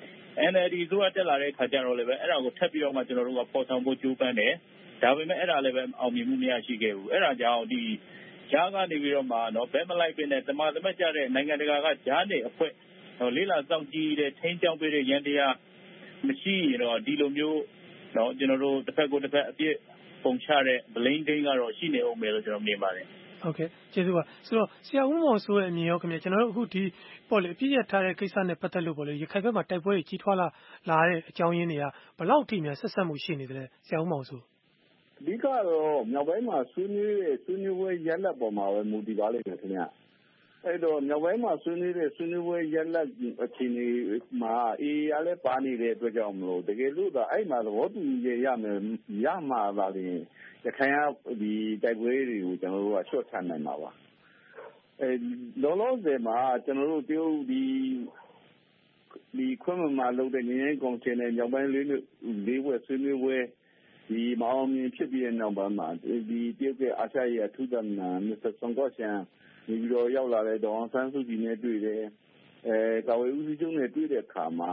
NLD ဆိုတာတက်လာတဲ့ခါကျတော့လည်းပဲအဲ့ဒါကိုထပ်ပြီးတော့မှကျွန်တော်တို့ကပေါ်ဆောင်ဖို့ကြိုးပမ်းတယ်ဒါပေမဲ့အဲ့ဒါလည်းပဲအောင်မြင်မှုမရရှိခဲ့ဘူးအဲ့ဒါကြောင့်ဒီဂျားကနေပြီးတော့မှတော့ဘဲမလိုက်ပင်နဲ့တမတ်ကြတဲ့နိုင်ငံတကာကဂျားနေအဖွဲ့လေးလာစောင့်ကြည့်တဲ့ထိန်းချောင်းပေးတဲ့ရန်တရားမရှိရင်တော့ဒီလိုမျိုးတော့ကျွန်တော်တို့တစ်ဖက်ကိုတစ်ဖက်အပြစ်ပုံချတဲ့ blame game ကတော့ရှိနေအောင်မယ်လို့ကျွန်တော်မြင်ပါတယ်ဟဟုတ်ကဲ့ကျေးဇူးပါဆိုတော့ဆရာဦးမောင်စိုးရဲ့အမြင်ရောခင်ဗျကျွန်တော်တို့အခုဒီပေါ့လေအပြည့်ရထားတဲ့ကိစ္စနဲ့ပတ်သက်လို့ပေါ့လေရခိုင်ဘက်မှာတိုက်ပွဲတွေကြီးထွားလာတဲ့အကြောင်းရင်းတွေကဘယ်လောက်အထိများဆက်ဆက်မှုရှိနေသလဲဆရာဦးမောင်စိုးအဓိကတော့မြောက်ပိုင်းမှာဆွေးနွေးပွဲရလဒ်ပေါ်မှာပဲမူတည်ပါလိမ့်မယ်ခင်ဗျအဲ့တော့မြောက်ပိုင်းမှာဆွေးနွေးပွဲရလဒ်အခြေအနေမှာအေးရလဲပါနေတဲ့အတွက်ကြောင့်မလို့တကယ်လို့ဒါအဲ့မှာသဘောတူညီရမှာပါလေရခိုင်ကဒီတိုက်ပွဲတွေကိုကျွန်တော်တို့ကရှော့ချနိုင်မှာပါလောလောဆယ်မှာကျွန်တော်တို့တရုတ်ဒီခွင့်မှာလုပ်တဲ့ငင်းရင်ကောင်ချင်တဲ့မြောက်ပိုင်းလေးဘွဲ့ဆွေးနွေးပွဲဒီမောင်မြင်ဖြစ်ပြီးတဲ့နောက်ပိုင်းမှာဒီတရုတ်ရဲ့အာရှရဲ့အထူးသံမစ္စတာဆွန်ကော့ရှန်နေပြီးတော့ရောက်လာတဲ့ဒေါအောင်ဆန်းစုကြည်နဲ့တွေ့တယ်ကာဝေးဦးစီးချုပ်နဲ့တွေ့တဲ့အခါမှာ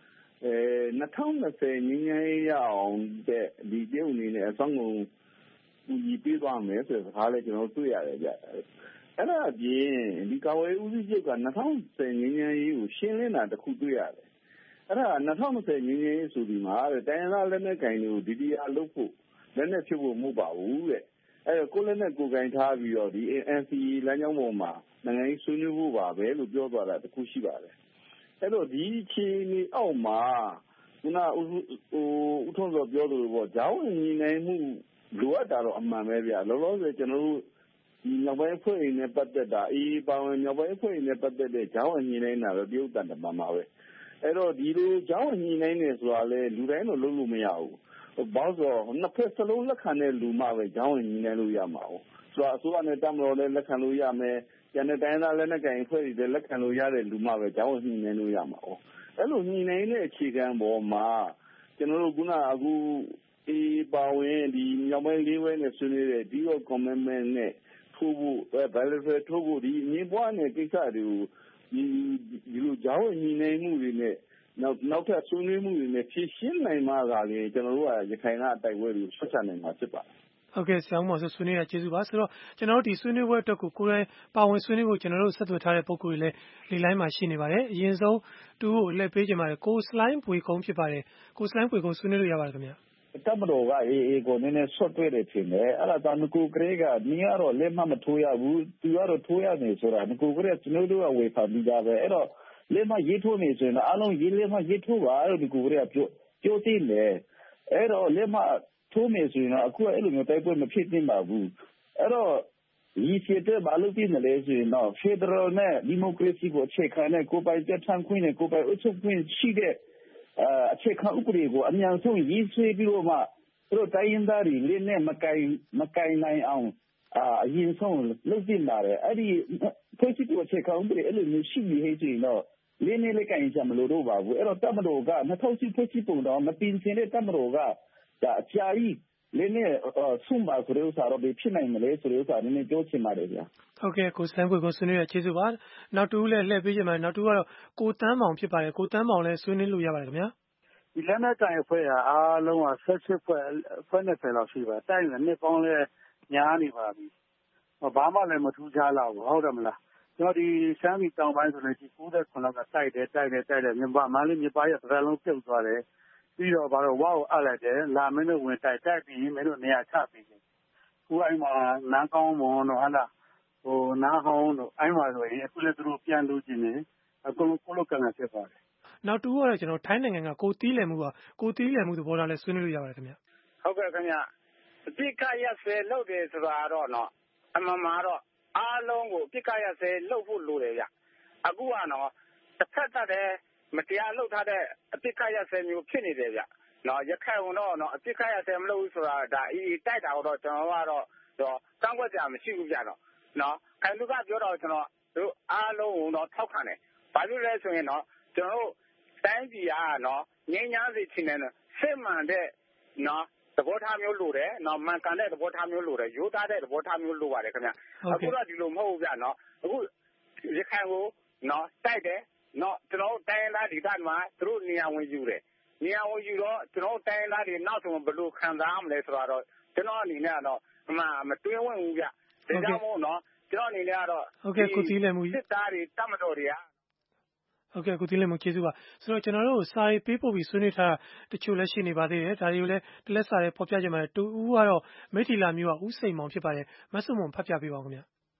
2020ငင်းရင်ရအောင်တဲ့ဒီတရုတ်အနေနဲ့အဆောင်ကိုဒီပြေးသွားမယ်ဆိုတဲ့စကားလေးကျွန်တော်တွေ့ရတယ်ဗျအဲ့ဒါအပြင်ဒီကာဝေးဦးစီးချုပ်က2020ငင်းရင်ရေးကိုရှင်းလင်းတာတခုတွေ့ရတယ်အဲ့ဒါ2020ငင်းရင်ရေးဆိုဒီမှာတိုင်းရင်းသားလက်နက်ကင်တွေကိုဒီတရားလုပ်ဖို့လက်နက်ဖြစ်ဖို့မဟုတ်ပါဘူးတဲ့အဲ့တော့ကိုယ်လက်နက်ကိုယ်ကင်ထားပြီးတော့ဒီ NCA လမ်းကြောင်းပေါ်မှာနိုင်ငံရေးဆွေးနွေးဖို့ပါပဲလို့ပြောသွားတာတခုရှိပါတယ်အဲ့တော့ဒီအခြေအနေအောက်မှာခုနဦးထွန်းစောပြောလို့ပေါ့ဂျောင်းညီနိုင်မှုလိုအပ်တာတော့အမှန်ပဲဗျလောလောဆယ်ကျွန်တော်တို့ဒီမြောက်ပိုင်းဖွဲ့ရင်းနဲ့ပတ်သက်တာအေးပါဝင်မြောက်ပိုင်းဖွဲ့ရင်းနဲ့ပတ်သက်တဲ့ဂျောင်းညီနိုင်တာတော့တရုတ်တန်တမန်ပါပဲအဲ့တော့ဒီလိုဂျောင်းညီနိုင်နေဆိုတာလေလူတိုင်းတော့လုပ်လို့မရဘူးဘာလို့ဆိုနှစ်ဖက်စလုံးလက်ခံတဲ့လူမှပဲဂျောင်းညီနိုင်လို့ရမှာ哦ဆိုတော့အစိုးရနဲ့တမတော်လည်းလက်ခံလို့ရမယ်ကျန်တဲ့တိုင်းသားလက်နက်ကိုင်အဖွဲ့တွေလည်းလက်ခံလို့ရတဲ့လူမှပဲဂျောင်းညီနိုင်လို့ရမှာ哦အဲ့လိုညီနိုင်တဲ့အခြေခံပေါ်မှာကျွန်တော်တို့ခုနအခုအေးပါဝင်ဒီမြောက်ပိုင်းလေးဝဲနဲ့ဆွေးနွေးတဲ့ Deal of Commitment နဲ့ထိုးဖို့ bilateral ထိုးဖို့ဒီငင်းပွားတဲ့ကိစ္စတွေကိုဒီလိုဂျောင်းညီနိုင်မှုတွေနဲ့နောက်ထပ်ဆွေးနွေးမှုတွေနဲ့ဖြည့်ရှင်းနိုင်မှသာလေကျွန်တော်တို့ကရခိုင်ကအတိုက်ပွဲတွေကိုဆွတ်ချနိုင်မှာဖြစ်ပါတယ်ဟုတ်ကဲ့ဆရာဦးမောင်ဆွေးနွေးရကျေးဇူးပါဆိုတော့ကျွန်တော်တို့ဒီဆွေးနွေးပွဲအတွက်ကိုကိုယ်တိုင်ပါဝင်ဆွေးနွေးဖို့ကျွန်တော်တို့ဆက်သွယ်ထားတဲ့ပုံကိုယ်တွေလည်းလေလိုင်းမှာရှိနေပါတယ်အရင်ဆုံးတူကိုလှည့်ပေးကြပါတယ်ကိုစလိုင်းပွေကုန်းဖြစ်ပါတယ်ကိုစလိုင်းပွေကုန်းဆွေးနွေးလို့ရပါတယ်ခင်ဗျာတပ်မတော်ကအေးကိုနည်းနည်းဆွတ်တွေ့တယ်ထင်တယ်အဲ့ဒါကငကိုကလေးကနီးရတော့လက်မထိုးရဘူးသူကတော့ထိုးရမယ်ဆိုတာငကိုကလေးကျွန်တော်တို့ကဝေဖန်ပြီးသားပဲအဲ့တော့လက်မရေးထိုးနေဆိုရင်အားလုံးရေးလက်မရေးထိုးပါလို့ဒီကိုကလေးကပြောသိတယ်အဲ့တော့လက်မထိုးမယ်ဆိုရင်အခုအဲ့လိုမျိုးတိုက်ပွဲမဖြစ်သင့်ပါဘူးအဲ့တော့ဒီစစ်တပ်ဘာလို့ပြင်လဲဆိုရင်တော့ Federal နဲ့ Democracy ကိုအခြေခံတဲ့ကိုယ်ပိုင်ပြဋ္ဌာန်းခွင့်နဲ့ကိုယ်ပိုင်အုပ်ချုပ်ခွင့်ရှိတဲ့အခြေခံဥပဒေကိုအများဆုံးရည်ဆွဲပြီးတော့မှသူတို့တိုင်းရင်းသားတွေလက်နဲ့မကင်နိုင်အောင်အရင်ဆုံးလုပ်တင်ပါတယ်အဲ့ဒီဖွဲ့စည်းပုံအခြေခံဥပဒေအဲ့လိုမျိုးရှိပြီးဟဲ့ဆိုရင်တော့လက်နဲ့လက်ကင်ချမလို့တော့ပါဘူးအဲ့တော့တပ်မတော်က2000ဖွဲ့စည်းပုံတော့မတင်စင်တဲ့တပ်မတော်ကဒါအကြာကြီးလက်နဲ့ဆွန့်ပါဆိုတဲ့ဥစ္စာတော့ဖြစ်နိုင်မလဲဆိုတဲ့ဥစ္စာနည်းနည်းပြောချင်ပါတယ်ဗျာဟုတ်ကဲ့ကိုစလန်ပွေကိုဆွေးနွေးရကျေးဇူးပါနောက်တူလည်းလှည့်ပေးချင်ပါတယ်နောက်တူကတော့ကိုတန်းမောင်ဖြစ်ပါတယ်ကိုတန်းမောင်လည်းဆွေးနွေးလို့ရပါတယ်ခင်ဗျာဒီလက်နက်ကိုင်အဖွဲ့ကအားလုံးက18ဖွဲ့နဲ့ပဲလောက်ရှိပါတိုက်နေနှစ်ပေါင်းလဲညားနေပါပြီဘာမှလည်းမထူးခြားတော့ဘူးဟုတ်တယ်မလားကျွန်တော်ဒီရှမ်းပြည်တောင်ပိုင်းဆိုလည်းဒီ98လောက်ကတိုက်တယ်မြန်မာမလေးမြပါရဲ့သရလုံးပြုတ်သွားတယ်ပြီးတော့ဘာလို့ဝါကိုအပ်လိုက်တယ်လာမင်းတို့ဝင်တိုက်ပြီးမင်းတို့နေရာချပြီးတယ်ခုအိမ်မှာနားကောင်းမွန်တော့ဟာလားနားဟောင်းတို့အိမ်မှာဆိုရင်အခုလည်းသူတို့ပြန်လို့ခြင်းနေအကုန်လုံးကိုလိုကန်ဖြစ်ပါတယ်နောက်တူကတော့ကျွန်တော်ထိုင်းနိုင်ငံကကိုတီးလည်မှုပါကိုတီးလည်မှုသဘောထားလဲဆွေးနွေးလို့ရပါတယ်ခင်ဗျဟုတ်ကဲ့ခင်ဗျအပြစ်ကရဆဲလုပ်တယ်ဆိုတာတော့နော်အမှန်မှာတော့အားလုံးကိုအပြစ်ကရဆဲလုပ်ဖို့လိုတယ်ဗျအခုကနော်တစ်ဖက်သက်တည်းမတရားလုပ်ထားတဲ့အပြစ်ကရဆဲမျိုးဖြစ်နေတယ်ဗျနော်ရခိုင်ကတော့နော်အပြစ်ကရဆဲမလုပ်ဘူးဆိုတာဒါတိုက်တာတော့ကျွန်တော်ကတော့တောင်းွက်ကြမရှိဘူးဗျနော်ခိုင်လူကပြောတော့ကျွန်တော်တို့အားလုံးကိုတော့ထောက်ခံတယ်ဘာလို့လဲဆိုရင်တော့ကျွန်တော်တို့တိုင်းပြည်ကနော်ငြိမ်းချမ်းစေချင်တယ်စစ်မှန်တဲ့နော်သဘောထားမျိုးလိုတယ်နော်မှန်ကန်တဲ့သဘောထားမျိုးလိုတယ်ရိုးသားတဲ့သဘောထားမျိုးလိုပါတယ်ခင်ဗျအခုတော့ဒီလိုမဟုတ်ဘူးဗျနော်အခုရခိုင်ကိုနော်တိုက်တယ်နော်ကျွန်တော်တိုင်းရင်းသားဒေသမှာသူတို့နေရာဝင်ယူတယ်နေရာဝင်ယူတော့ကျွန်တော်တိုင်းရင်းသားတွေနောက်ဆုံးဘယ်လိုခံစားရမလဲဆိုတော့ကျွန်တော်အနေနဲ့ကတော့မတွင်းဝင်ဘူးဗျဒါကြောင့်မို့နော်ကျွန်တော်အနေနဲ့ကတော့ဟုတ်ကဲ့ကိုတီးလည်မှုစစ်သားတွေတတ်မတော်တွေကဟုတ်ကဲ့ကိုတီးလည်မှုကျေးဇူးပါဆိုတော့ကျွန်တော်တို့စာရေးပေးပို့ပြီးဆွေးနွေးထားတချို့လည်းရှိနေပါသေးတယ်ဒါတွေကိုလည်းတလက်စာတွေဖော်ပြကြမှာတူဦးကတော့မိထီလာမျိုးကဦးစိန်မောင်ဖြစ်ပါတယ်မဆုမွန်ဖတ်ပြပေးပါဦးခင်ဗျ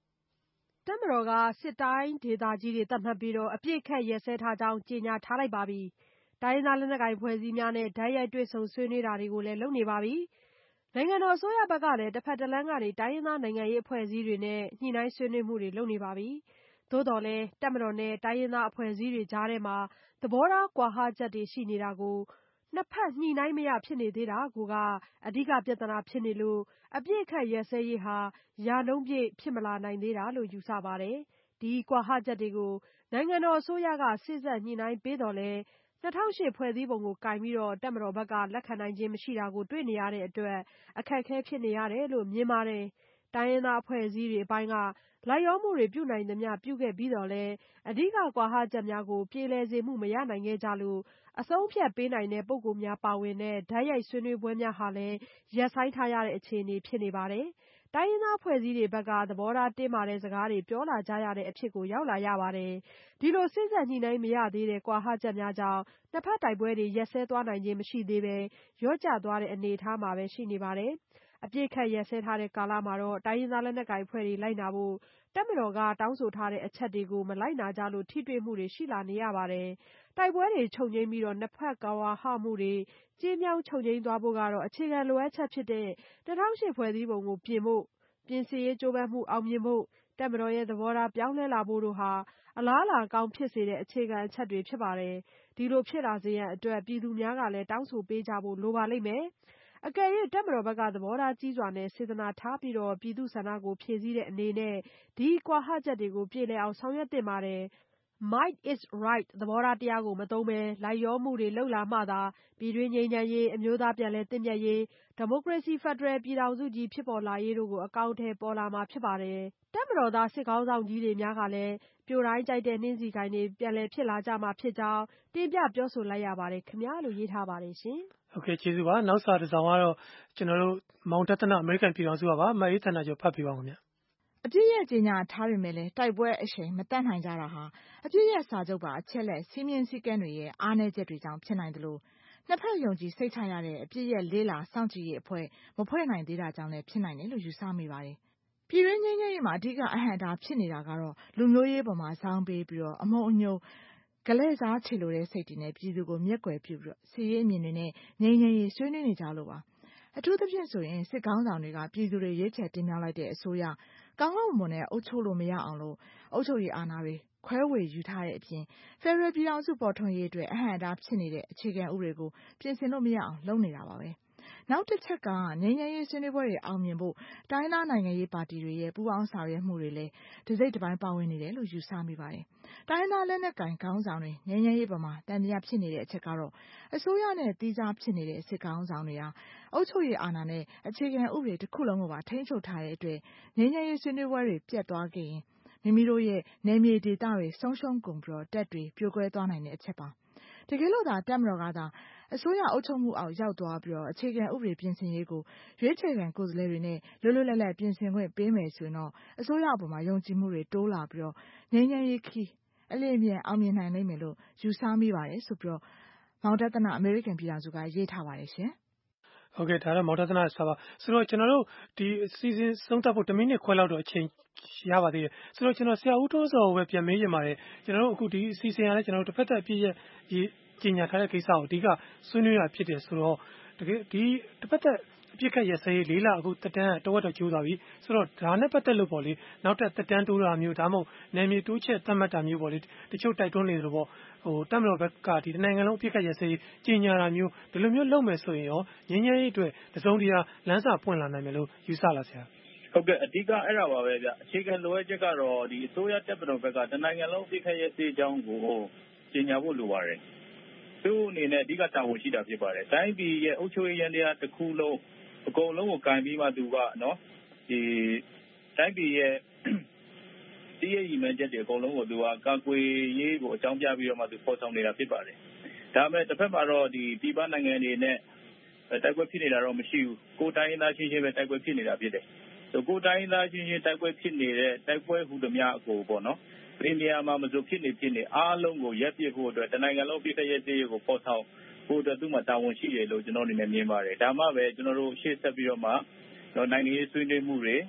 တပ်မတော်ကစစ်တိုင်းဒေသကြီးတွေသတ်မှတ်ပြီးအပြစ်ခတ်ရက်စဲထားကြောင်းကြေညာထားလိုက်ပါပြီ။တိုင်းရင်းသားလက်နက်ကိုင်ဖွဲ့စည်းများနဲ့ဓာတ်ရိုက်တွေ့ဆုံဆွေးနွေးတာတွေကိုလည်းလုပ်နေပါပြီ။နိုင်ငံတော်အစိုးရဘက်ကလည်းတစ်ဖက်တစ်လမ်းကနေတိုင်းရင်းသားနိုင်ငံရေးအဖွဲ့အစည်းတွေနဲ့ညှိနှိုင်းဆွေးနွေးမှုတွေလုပ်နေပါပြီ။သို့တော်လည်းတပ်မတော်နဲ့တိုင်းရင်းသားအဖွဲ့အစည်းတွေကြားထဲမှာသဘောထားကွာဟချက်တွေရှိနေတာကိုနှစ်ဖက်ညှိနှိုင်းမရဖြစ်နေသေးတာကအဓိကပြဿနာဖြစ်နေလို့အပြစ်ခတ်ရက်စဲရေးဟာရာနှုန်းပြည့်ဖြစ်မလာနိုင်သေးတာလို့ယူဆပါတယ်။ဒီကွာဟချက်တွေကိုနိုင်ငံတော်အစိုးရကစေ့စပ်ညှိနှိုင်းပေးတော်လဲ2008ဖွဲ့စည်းပုံကိုကင်ပြီးတပ်မတော်ဘက်ကလက်ခံနိုင်ခြင်းမရှိတာကိုတွေ့နေရတဲ့အတွက်အခက်အခဲဖြစ်နေရတယ်လို့မြင်ပါတယ်။တိုင်းရင်းသားအဖွဲ့အစည်းတွေအပိုင်းကလိုက်လျောမှုတွေပြုနိုင်သမျှပြုခဲ့ပြီးတော့လဲအဓိကကွာဟချက်များကိုပြေလည်စေမှုမရနိုင်ခဲ့ကြလို့အဆုံးအဖြတ်ပေးနိုင်တဲ့ပုဂ္ဂိုလ်များပါဝင်တဲ့ဓာတ်ရိုက်ဆွေးနွေးပွဲများဟာလည်းရပ်ဆိုင်းထားရတဲ့အခြေအနေဖြစ်နေပါတယ်။တိုင်းရင်းသားအဖွဲ့အစည်းတွေဘက်ကသဘောထားတင်းမာတဲ့စကားတွေပြောလာကြရတဲ့အဖြစ်ကိုရောက်လာရပါတယ်။ဒီလိုစေ့စပ်ညှိနှိုင်းမရသေးတဲ့ကွာဟချက်များကြောင့်နှစ်ဖက်တိုက်ပွဲတွေရပ်စဲသွားနိုင်ခြင်းမရှိသေးဘဲလျော့ကျသွားတဲ့အနေအထားမှာပဲရှိနေပါတယ်။အပြစ်ခတ်ရက်စဲထားတဲ့ကာလမှာတိုင်းရင်းသားလက်နက်ကိုင်အဖွဲ့တွေလိုက်နာဖို့တပ်မတော်ကတောင်းဆိုထားတဲ့အချက်တွေကိုမလိုက်နာကြလို့ထိတွေ့မှုတွေရှိလာနေရပါတယ်။တိုက်ပွဲတွေချုပ်ငြိမ်းပြီးနှစ်ဖက်ကွာဟမှုတွေကျဉ်းမြောင်းချုပ်ငြိမ်းသွားဖို့ကတော့အခြေခံလိုအပ်ချက်ဖြစ်တဲ့2008ဖွဲ့စည်းပုံကိုပြင်ဖို့ပြင်ဆင်ရေးကြိုးပမ်းမှုအောင်မြင်ဖို့တပ်မတော်ရဲ့သဘောထားပြောင်းလဲလာဖို့တို့ဟာအလားအလာကောင်းဖြစ်စေတဲ့အခြေခံအချက်တွေဖြစ်ပါတယ်။ဒီလိုဖြစ်လာစေရန်အတွက်ပြည်သူများကလည်းတောင်းဆိုပေးကြဖို့လိုပါလိမ့်မယ်။အကယ်၍တပ်မတော်ဘက်ကသဘောထားကြီးစွာနဲ့စေတနာထားပြီးပြည်သူ့ဆန္ဒကိုဖြည့်ဆည်းတဲ့အနေနဲ့ဒီကွာဟချက်တွေကိုပြေလည်အောင်ဆောင်ရွက်သင့်ပါတယ်။ Might is right သဘောထားတရားကိုမသုံးဘဲလိုက်လျောမှုတွေလုပ်လာမှသာပြည်တွင်းငြိမ်းချမ်းရေးအမျိုးသားပြန်လည်သင့်မြတ်ရေးဒီမိုကရေစီဖက်ဒရယ်ပြည်ထောင်စုကြီးဖြစ်ပေါ်လာရေးတို့ကိုအကောင်အထည်ပေါ်လာမှာဖြစ်ပါတယ်။တပ်မတော်သားစစ်ခေါင်းဆောင်ကြီးတွေများကလည်းပြိုတိုင်းကြိုက်တဲ့နှင်းဆီကိုင်းတွေပြန်လည်ဖြစ်လာကြမှာဖြစ်ကြောင်းတင်ပြပြောဆိုလိုက်ရပါတယ်ခင်ဗျာလို့ရေးထားပါတယ်ရှင်။ဟုတ်ကဲ့ကျေးဇူးပါနောက်စာတစ်စောင်ကတော့ကျွန်တော်တို့မောင်တသနာအမေရိကန်ပြည်ထောင်စုကပါမအေးဌာနကျော်ဖတ်ပြပါဦးခင်ဗျာ။အပြည့်ရဲ့ကြေညာထားပေမဲ့လည်းတိုက်ပွဲအရှိန်မတက်နိုင်ကြတာဟာအပြည့်ရဲ့စာချုပ်ပါအချက်လက်စီးမြင်စည်းကမ်းတွေရဲ့အားနည်းချက်တွေကြောင့်ဖြစ်နိုင်တယ်လို့နှစ်ဖက်ယုံကြည်စိတ်ချရတဲ့အပြည့်ရဲ့လေးလာစောင့်ကြည့်ရေးအဖွဲ့မဖွဲ့နိုင်သေးတာကြောင့်လည်းဖြစ်နိုင်တယ်လို့ယူဆမိပါတယ်။ပြည်တွင်းငြိမ်းချမ်းရေးမှာအဓိကအဟန့်အတားဖြစ်နေတာကတော့လူမျိုးရေးပေါ်မှာဇောင်းပေးပြီးအမုန်းအညို့ဂလဲ့စားချေလိုတဲ့စိတ်တွေနဲ့ပြည်သူကိုမျက်ကွယ်ပြုပြီးစီရေးအမြင်တွေနဲ့ငြိမ်းချမ်းရေးဆွေးနွေးနေကြလို့ပါ။အထူးသဖြင့်ဆိုရင်စစ်ကောင်းဆောင်တွေကပြည်သူတွေရွေးချယ်တင်မြှောက်လိုက်တဲ့အစိုးရကောင်းကောင်းမွန်နဲ့အုပ်ချုပ်လို့မရအောင်လို့အုပ်ချုပ်ရေးအာဏာတွေခွဲဝေယူထားတဲ့အပြင်ဖက်ဒရယ်ပြည်ထောင်စုပေါ်ထွန်းရေးအတွက်အဟန့်အတားဖြစ်နေတဲ့အခြေခံဥပဒေကိုပြင်ဆင်လို့မရအောင်လုပ်နေတာပါပဲ။နောက်တစ်ချက်ကငြိမ်းချမ်းရေးဆွေးနွေးပွဲတွေအောင်မြင်ဖို့တိုင်းသားနိုင်ငံရေးပါတီတွေရဲ့ပူးပေါင်းဆောင်ရွက်မှုတွေလည်းတစ်စိတ်တစ်ပိုင်းပါဝင်နေတယ်လို့ယူဆမိပါတယ်။တိုင်းသားလက်နက်ကိုင်ခေါင်းဆောင်တွေငြိမ်းချမ်းရေးပေါ်မှာတန်တရားဖြစ်နေတဲ့အချက်ကတော့အစိုးရနဲ့သီးခြားဖြစ်နေတဲ့စစ်ခေါင်းဆောင်တွေဟာအုပ်ချုပ်ရေးအာဏာနဲ့အခြေခံဥပဒေတစ်ခုလုံးကိုပါထိန်းချုပ်ထားတဲ့အတွက်ငြိမ်းချမ်းရေးဆွေးနွေးပွဲတွေပြတ်သွားခဲ့ရင်မိမိတို့ရဲ့နယ်မြေဒေသတွေဆုံးရှုံးကုန်ပြီးတပ်တွေပြိုကွဲသွားနိုင်တဲ့အချက်ပါ။တကယ်လို့သာတပ်မတော်ကသာအစိုးရအုပ်ချုပ်မှုအောက်ရောက်သွားပြီးအခြေခံဥပဒေပြင်ဆင်ရေးကိုရွေးချယ်ခံကိုယ်စားလှယ်တွေနဲ့လွတ်လွတ်လပ်လပ်ပြင်ဆင်ခွင့်ပေးမယ်ဆိုရင်တော့အစိုးရအပေါ်မှာယုံကြည်မှုတွေတိုးလာပြီးငြိမ်းချမ်းရေးခီးအလျင်မြန်အောင်မြင်နိုင်လိမ့်မယ်လို့ယူဆမိပါတယ်ဆိုပြီးမောင်တသနာအမေရိကန်ပြည်ထောင်စုကရေးထားပါတယ်ရှင်။ဟုတ်ကဲ့ဒါတော့မောင်တသနာစာပါဆိုတော့ကျွန်တော်တို့ဒီအစီအစဉ်ဆုံးသတ်ဖို့10မိနစ်ခွဲလောက်တော့အချိန်ရပါသေးတယ်ဆိုတော့ကျွန်တော်ဆရာဦးထွန်းစောကိုပဲပြန်မေးချင်ပါတယ်ကျွန်တော်တို့အခုဒီအစီအစဉ်ကလည်းကျွန်တော်တို့တစ်ဖက်သက်အပြည့်ရဲ့ကြီးညာထားတဲ့ကိစ္စကိုအဓိကဆွေးနွေးတာဖြစ်တယ်ဆိုတော့တကယ်ဒီတစ်ဖက်သက်အပြစ်ခတ်ရစရေး၄လအခုတက်တန်းတဝက်တော့ကျိုးသွားပြီဆိုတော့ဒါနဲ့ပတ်သက်လို့ပေါ့လေနောက်တက်တန်းတိုးတာမျိုးဒါမှမဟုတ်နယ်မြေတိုးချက်သတ်မှတ်တာမျိုးပေါ့လေတချို့တိုက်တွန်းနေသလိုပေါ့တပ်မတော်ဘက်ကဒီနိုင်ငံလုံးအပြစ်ခတ်ရစရေးကြီးညာတာမျိုးဒီလိုမျိုးလုပ်မယ်ဆိုရင်ရောငြိမ်းချမ်းရေးအတွက်တစုံတရာလမ်းစာပွင့်လာနိုင်မယ်လို့ယူဆလားဆရာဟုတ်ကဲ့အဓိကအဲ့ဒါပါပဲဗျအခြေခံလိုအပ်ချက်ကတော့ဒီအစိုးရတပ်မတော်ဘက်ကတနိုင်ငံလုံးအပြစ်ခတ်ရစရေးအကြောင်းကိုကြီးညာဖို့လိုပါတယ်သူ့အနေနဲ့အဓိကတာဝန်ရှိတာဖြစ်ပါတယ်တိုင်းပြည်ရဲ့အုပ်ချုပ်ရေးရန်တရားတစ်ခုလုံးအကုန်လုံးကိုကင်ပြီးမှသူကနော်ဒီတိုင်းပြည်ရဲ့ဒီရည်မှန်းချက်တွေအကုန်လုံးကိုသူကကာကွယ်ရေးကိုအကြောင်းပြပြီးတော့မှသူပေါ်ဆောင်နေတာဖြစ်ပါတယ်ဒါပေမဲ့တစ်ဖက်မှာတော့ဒီပြည်ပနိုင်ငံတွေနဲ့တိုက်ပွဲဖြစ်နေတာတော့မရှိဘူးကိုယ်တိုင်းရင်းသားချင်းချင်းပဲတိုက်ပွဲဖြစ်နေတာဖြစ်တယ်ဆိုကိုယ်တိုင်းရင်းသားချင်းချင်းတိုက်ပွဲဖြစ်နေတဲ့တိုက်ပွဲဟူသမျှအကိုပေါ့နော်ဒီနေရာမှာမစိုးဖြစ်နေအားလုံးကိုရပ်ပစ်ဖို့အတွက်တနိုင်ငံလုံးပြည်ထရေးကိုပေါ်ဆောင်ဖို့အတွက်သူ့မှာတာဝန်ရှိတယ်လို့ကျွန်တော်အနေနဲ့မြင်ပါတယ်ဒါမှပဲကျွန်တော်တို့ရှေ့ဆက်ပြီးတော့မှနိုင်ငံရေးဆွေးနွေးမှုတွေ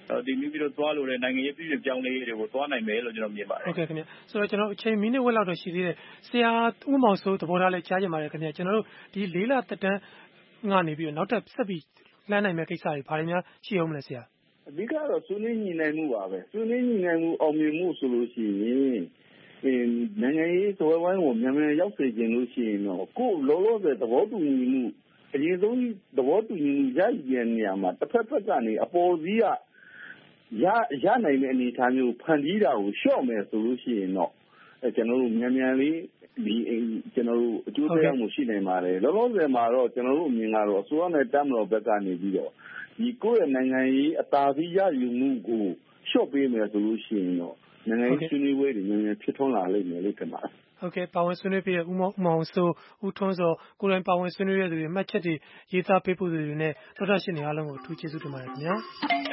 ဒီမိပြီးတော့သွားလို့တဲ့နိုင်ငံရေးပြည်ပြပြောင်းလဲရေးတွေကိုသွားနိုင်မယ်လို့ကျွန်တော်မြင်ပါတယ်ဟုတ်ကဲ့ခင်ဗျဆိုတော့ကျွန်တော်အချိန်မိနစ်ဝက်လောက်တော့ရှိသေးတယ်ဆရာဦးမောင်စိုးသဘောထားလဲကြားကြပါတယ်ခင်ဗျကျွန်တော်တို့ဒီ၄လသက်တမ်းကနေပြီးတော့နောက်ထပ်ဆက်ပြီးလှမ်းနိုင်မဲ့ကိစ္စတွေဘာတွေများရှိအောင်မလဲဆရာအဓိကတော့ဆွေးနွေးညှိနှိုင်းမှုပါပဲဆွေးနွေးညှိနှိုင်းမှုအောင်မြင်မှုဆိုလို့ရှိရင်နိုင်ငံရေးသဘောဝိုင်းကိုမြန်မြန်ရောက်စေခြင်းလို့ရှိရင်တော့ကိုယ်လောလောဆယ်သဘောတူညီမှုအရင်ဆုံးသဘောတူညီမှုရယူတဲ့နေရာမှာတစ်ဖက်ဖက်ကနေအပေါ်စီးကရနိုင်တဲ့အနေအထားမျိုးဖန်တီးတာကိုလျှော့မယ်ဆိုလို့ရှိရင်တော့ကျွန်တော်တို့မြန်မြန်လေးဒီကျွန်တော်တို့အကျိုးသက်ရောက်မှုရှိနိုင်ပါတယ်လောလောဆယ်မှာတော့ကျွန်တော်တို့အမြင်ကတော့အစိုးရနဲ့တပ်မတော်ဘက်ကနေပြီးတော့ဒီကိုယ့်ရဲ့နိုင်ငံရေးအသာစီးရယူမှုကိုလျှော့ပေးမယ်ဆိုလို့ရှိရင်တော့နိုင်ငံရေးဆွေးနွေးပွဲတွေမြန်မြန်ဖြစ်ထွန်းလာလိမ့်မယ်လို့ထင်ပါတယ်ဟုတ်ကဲ့ပါဝင်ဆွေးနွေးပြီးဦးမောင်စိုးဦးထွန်းစောကိုယ်တိုင်ပါဝင်ဆွေးနွေးရတဲ့သူတွေမှတ်ချက်တွေရေးသားပေးပို့သူတွေနဲ့သောတာရှင်တွေအားလုံးကိုအထူးကျေးဇူးတင်ပါတယ်ခင်ဗျာ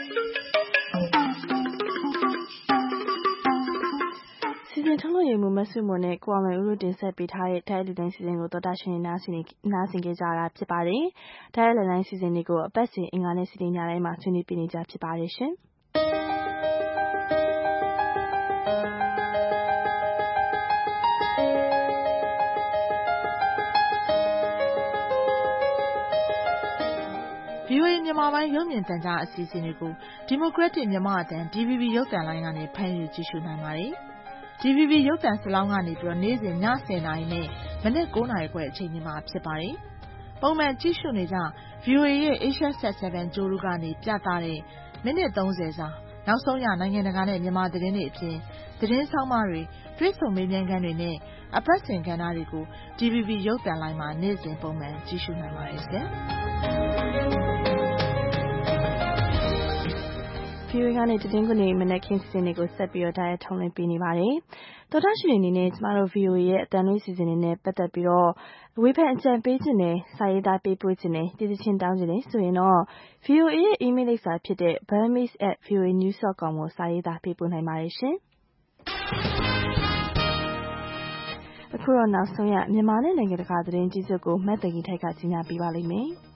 စီစဉ်ထုတ်လွှင့်ရေးမှမဆုမွန်နဲ့ကိုအောင်လွင်ဦးတို့တင်ဆက်ပေးထားတဲ့တိုင်းလူတိုင်းစီစဉ်ကိုသောတာရှင်နားဆင်ကြကြတာဖြစ်ပါတယ်။တိုင်းလူတိုင်းစီစဉ်တွေကိုအပတ်စဉ်အင်္ဂါနဲ့စနေညတိုင်းမှာဆွေးနွေးပြနေကြဖြစ်ပါတယ်ရှင်။ VOA မြန်မာပိုင်းရုပ်မြင်သံကြားအစီအစဉ်တွေကို Democratic မြန်မာအသံ DVB ရုပ်သံလိုင်းကနေဖမ်းယူကြည့်ရှုနိုင်ပါတယ်။ DVB ရုပ်သံစလောင်းကနေပြီးတော့နေ့စဉ်ည10:00နာရီနဲ့မနက်9:00နာရီခွဲအချိန်မှာဖြစ်ပါတယ်။ပုံမှန်ကြည့်ရှုနေကြ VOA ရဲ့ Asia Sat 7 ကြိုးတို့ကနေပြသတဲ့မိနစ်30စာနောက်ဆုံးရနိုင်ငံတကာနဲ့မြန်မာသတင်းတွေအပြင်သတင်းဆောင်မတွေတွေ့ဆုံမေးမြန်းခန်းတွေနဲ့အပတ်စဉ်ကဏ္ဍတွေကို DVB ရုပ်သံလိုင်းမှာနေ့စဉ်ပုံမှန်ကြည့်ရှုနိုင်ပါတယ်ရှင်။ VOA ကနေတင်းခွနေမနက်ခင်းစီစဉ်တွေကိုဆက်ပြီးတော့တိုက်ရိုက်ထုတ်လွှင့်ပေးနေပါတယ်။သောတာရှင်အနေနဲ့ကျမတို့ VOA ရဲ့အတန်လွှင့်စီစဉ်တွေနဲ့ပတ်သက်ပြီးတော့ဝေဖန်အကြံပေးခြင်းနဲ့စာရေးသားပေးပို့ခြင်းနဲ့တည်ခြင်းတောင်းခြင်းနဲ့ဆိုရင်တော့ VOA ရဲ့ email လိပ်စာဖြစ်တဲ့ burmese@voanews.com ကိုစာရေးသားပေးပို့နိုင်ပါတယ်ရှင်။အခုတော့နောက်ဆုံးရမြန်မာနဲ့နိုင်ငံတကာသတင်းကြီးစုကိုမတ်တကြီးထိုက်ကကြီးညာပေးပါလိမ့်မယ်။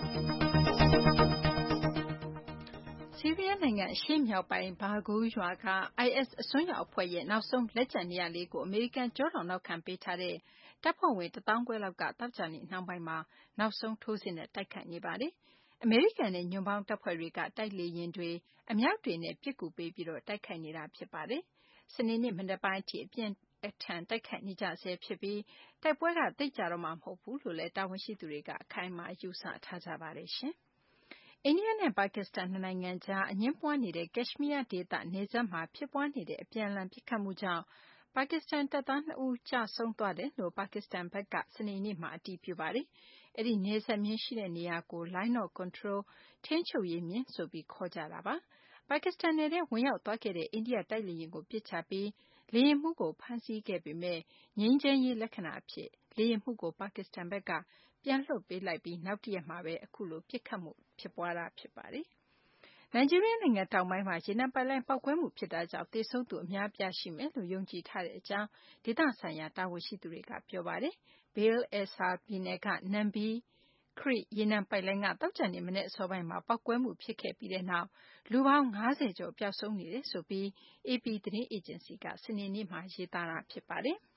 ဆီးရီးယားနိုင်ငံအရှေ့မြောက်ပိုင်းဘာဂူးရွာက IS အစွန်းရောက်အဖွဲ့ရဲ့နောက်ဆုံးလက်ကျန်နေရာလေးကိုအမေရိကန်ကြောထောက်နောက်ခံပေးထားတဲ့တပ်ဖွဲ့ဝင်1,500လောက်ကသောကြာနေ့နှောင်းပိုင်းမှာနောက်ဆုံးထိုးစစ်နဲ့တိုက်ခိုက်နေပါတယ်။အမေရိကန်နဲ့ညွန့်ပေါင်းတပ်ဖွဲ့တွေကတိုက်လေယာဉ်တွေအမြောက်တွေနဲ့ပစ်ကူပေးပြီးတော့တိုက်ခိုက်နေတာဖြစ်ပါတယ်။စနေနေ့မနက်ပိုင်းအထိအပြင်းအထန်တိုက်ခိုက်နေကြဆဲဖြစ်ပြီးတိုက်ပွဲကသိပ်ကြတော့မှမဟုတ်ဘူးလို့လည်းတာဝန်ရှိသူတွေကအခိုင်အမာယူဆထားကြပါတယ်ရှင်။အိန္ဒိယနဲ့ပါကစ္စတန်နှစ်နိုင်ငံကြားအငြင်းပွားနေတဲ့ကက်ရှ်မီးယားဒေသနယ်စပ်မှာဖြစ်ပွားနေတဲ့အပြန်အလှန်ပစ်ခတ်မှုကြောင့်ပါကစ္စတန်တပ်သား2ဦးကျဆုံးသွားတယ်လို့ပါကစ္စတန်ဘက်ကစနေနေ့မှာအတည်ပြုပါတယ်။အဲဒီနယ်စပ်မျဉ်းရှိတဲ့နေရာကို Line of Control ထိန်းချုပ်ရေးမျဉ်းဆိုပြီးခေါ်ကြတာပါ။ပါကစ္စတန်နယ်ထဲဝင်ရောက်သွားခဲ့တဲ့အိန္ဒိယတိုက်လေယာဉ်ကိုပစ်ချပြီးလေယာဉ်မှူးကိုဖမ်းဆီးခဲ့ပေမဲ့ငြိမ်းချမ်းရေးလက္ခဏာအဖြစ်လေယာဉ်မှူးကိုပါကစ္စတန်ဘက်ကပြန်လွှတ်ပေးလိုက်ပြီးနောက်တရက်မှာပဲအခုလိုပစ်ခတ်မှုဖြစ်ပွားတာဖြစ်ပါတယ်။နိုင်ဂျီးရီးယားနိုင်ငံတောင်ပိုင်းမှာရေနံပိုက်လိုင်းပေါက်ကွဲမှုဖြစ်တာကြောင့်သေဆုံးသူအများအပြားရှိမယ်လို့ယုံကြည်ထားတဲ့အကြောင်းဒေသဆိုင်ရာတာဝန်ရှိသူတွေကပြောပါတယ်။ Bail Essa ပြည်နယ်က Nambi Creek ရေနံပိုက်လိုင်းကသောကြာနေ့မနက်အစောပိုင်းမှာပေါက်ကွဲမှုဖြစ်ခဲ့ပြီးတဲ့နောက်လူပေါင်း50ကျော်ပျောက်ဆုံးနေတယ်ဆိုပြီး AP သတင်းအေဂျင်စီကစနေနေ့မှာရေးသားတာဖြစ်ပါတယ်။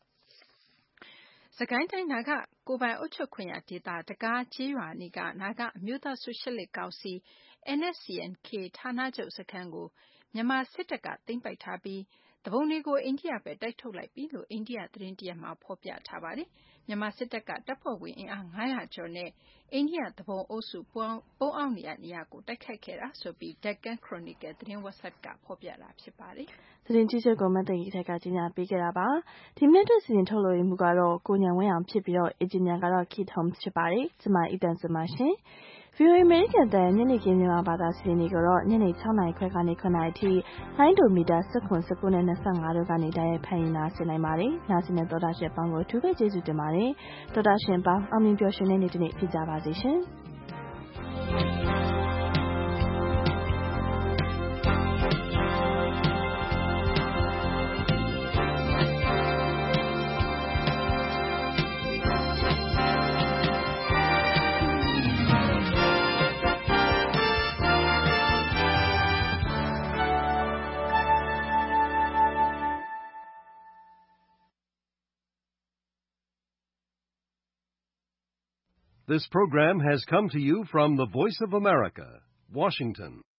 စစ်ကိုင်းတိုင်းနာဂကိုယ်ပိုင်အုပ်ချုပ်ခွင့်ရဒေသတကားကျေးရွာနီးကနာဂအမျိုးသားဆိုရှယ်လစ်ကောင်စီ NSCN-K ဌာနချုပ်စခန်းကိုမြန်မာစစ်တပ်ကသိမ်းပိုက်ထားပြီးသူပုန်တွေကိုအိန္ဒိယဘက်တိုက်ထုတ်လိုက်ပြီလို့အိန္ဒိယသတင်းတရပ်မှာဖော်ပြထားပါတယ်။မြန်မာစစ်တပ်ကတပ်ဖွဲ့ဝင်အင်အား900ကျော်နဲ့အိန္ဒိယသူပုန်အုပ်စုပုန်းအောင်နေရာနေရာကိုတိုက်ခိုက်ခဲ့တာဆိုပြီး Deccan Chronicle သတင်းဝက်ဆိုက်ကဖော်ပြတာဖြစ်ပါတယ်။သတင်းကြီးချုပ်ကမတ်သိန်းထက်ကကြီးညာပေးခဲ့တာပါ။ဒီမိနစ်စီစဉ်ထုတ်လွှင့်မှုကတော့ကိုညံဝင်းအောင်ဖြစ်ပြီးတော့အင်ဂျင်နီယာကတော့ Kit Holmes ဖြစ်ပါတယ်။ကျွန်မအီတန်စမရှင်။ VOA အမေရိကန်တန်ညနေခင်းမြန်မာဘာသာစီစဉ်နေကြတော့ညနေ6နာရီခွဲကနေ9နာရီထိလိုင်းဒိုမီတာ19နဲ့25တို့ကနေတိုက်ရိုက်ဖန်ယူနာဆင်နိုင်ပါတယ်။နာဆင်တဲ့သောတာရှင်ပေါင်းကိုအထူးပဲကျေးဇူးတင်ပါတယ်။သောတာရှင်ပေါင်းအောင်မြင်ပျော်ရွှင်တဲ့နေ့တစ်နေ့ဖြစ်ကြပါစေရှင်။ This program has come to you from the Voice of America, Washington.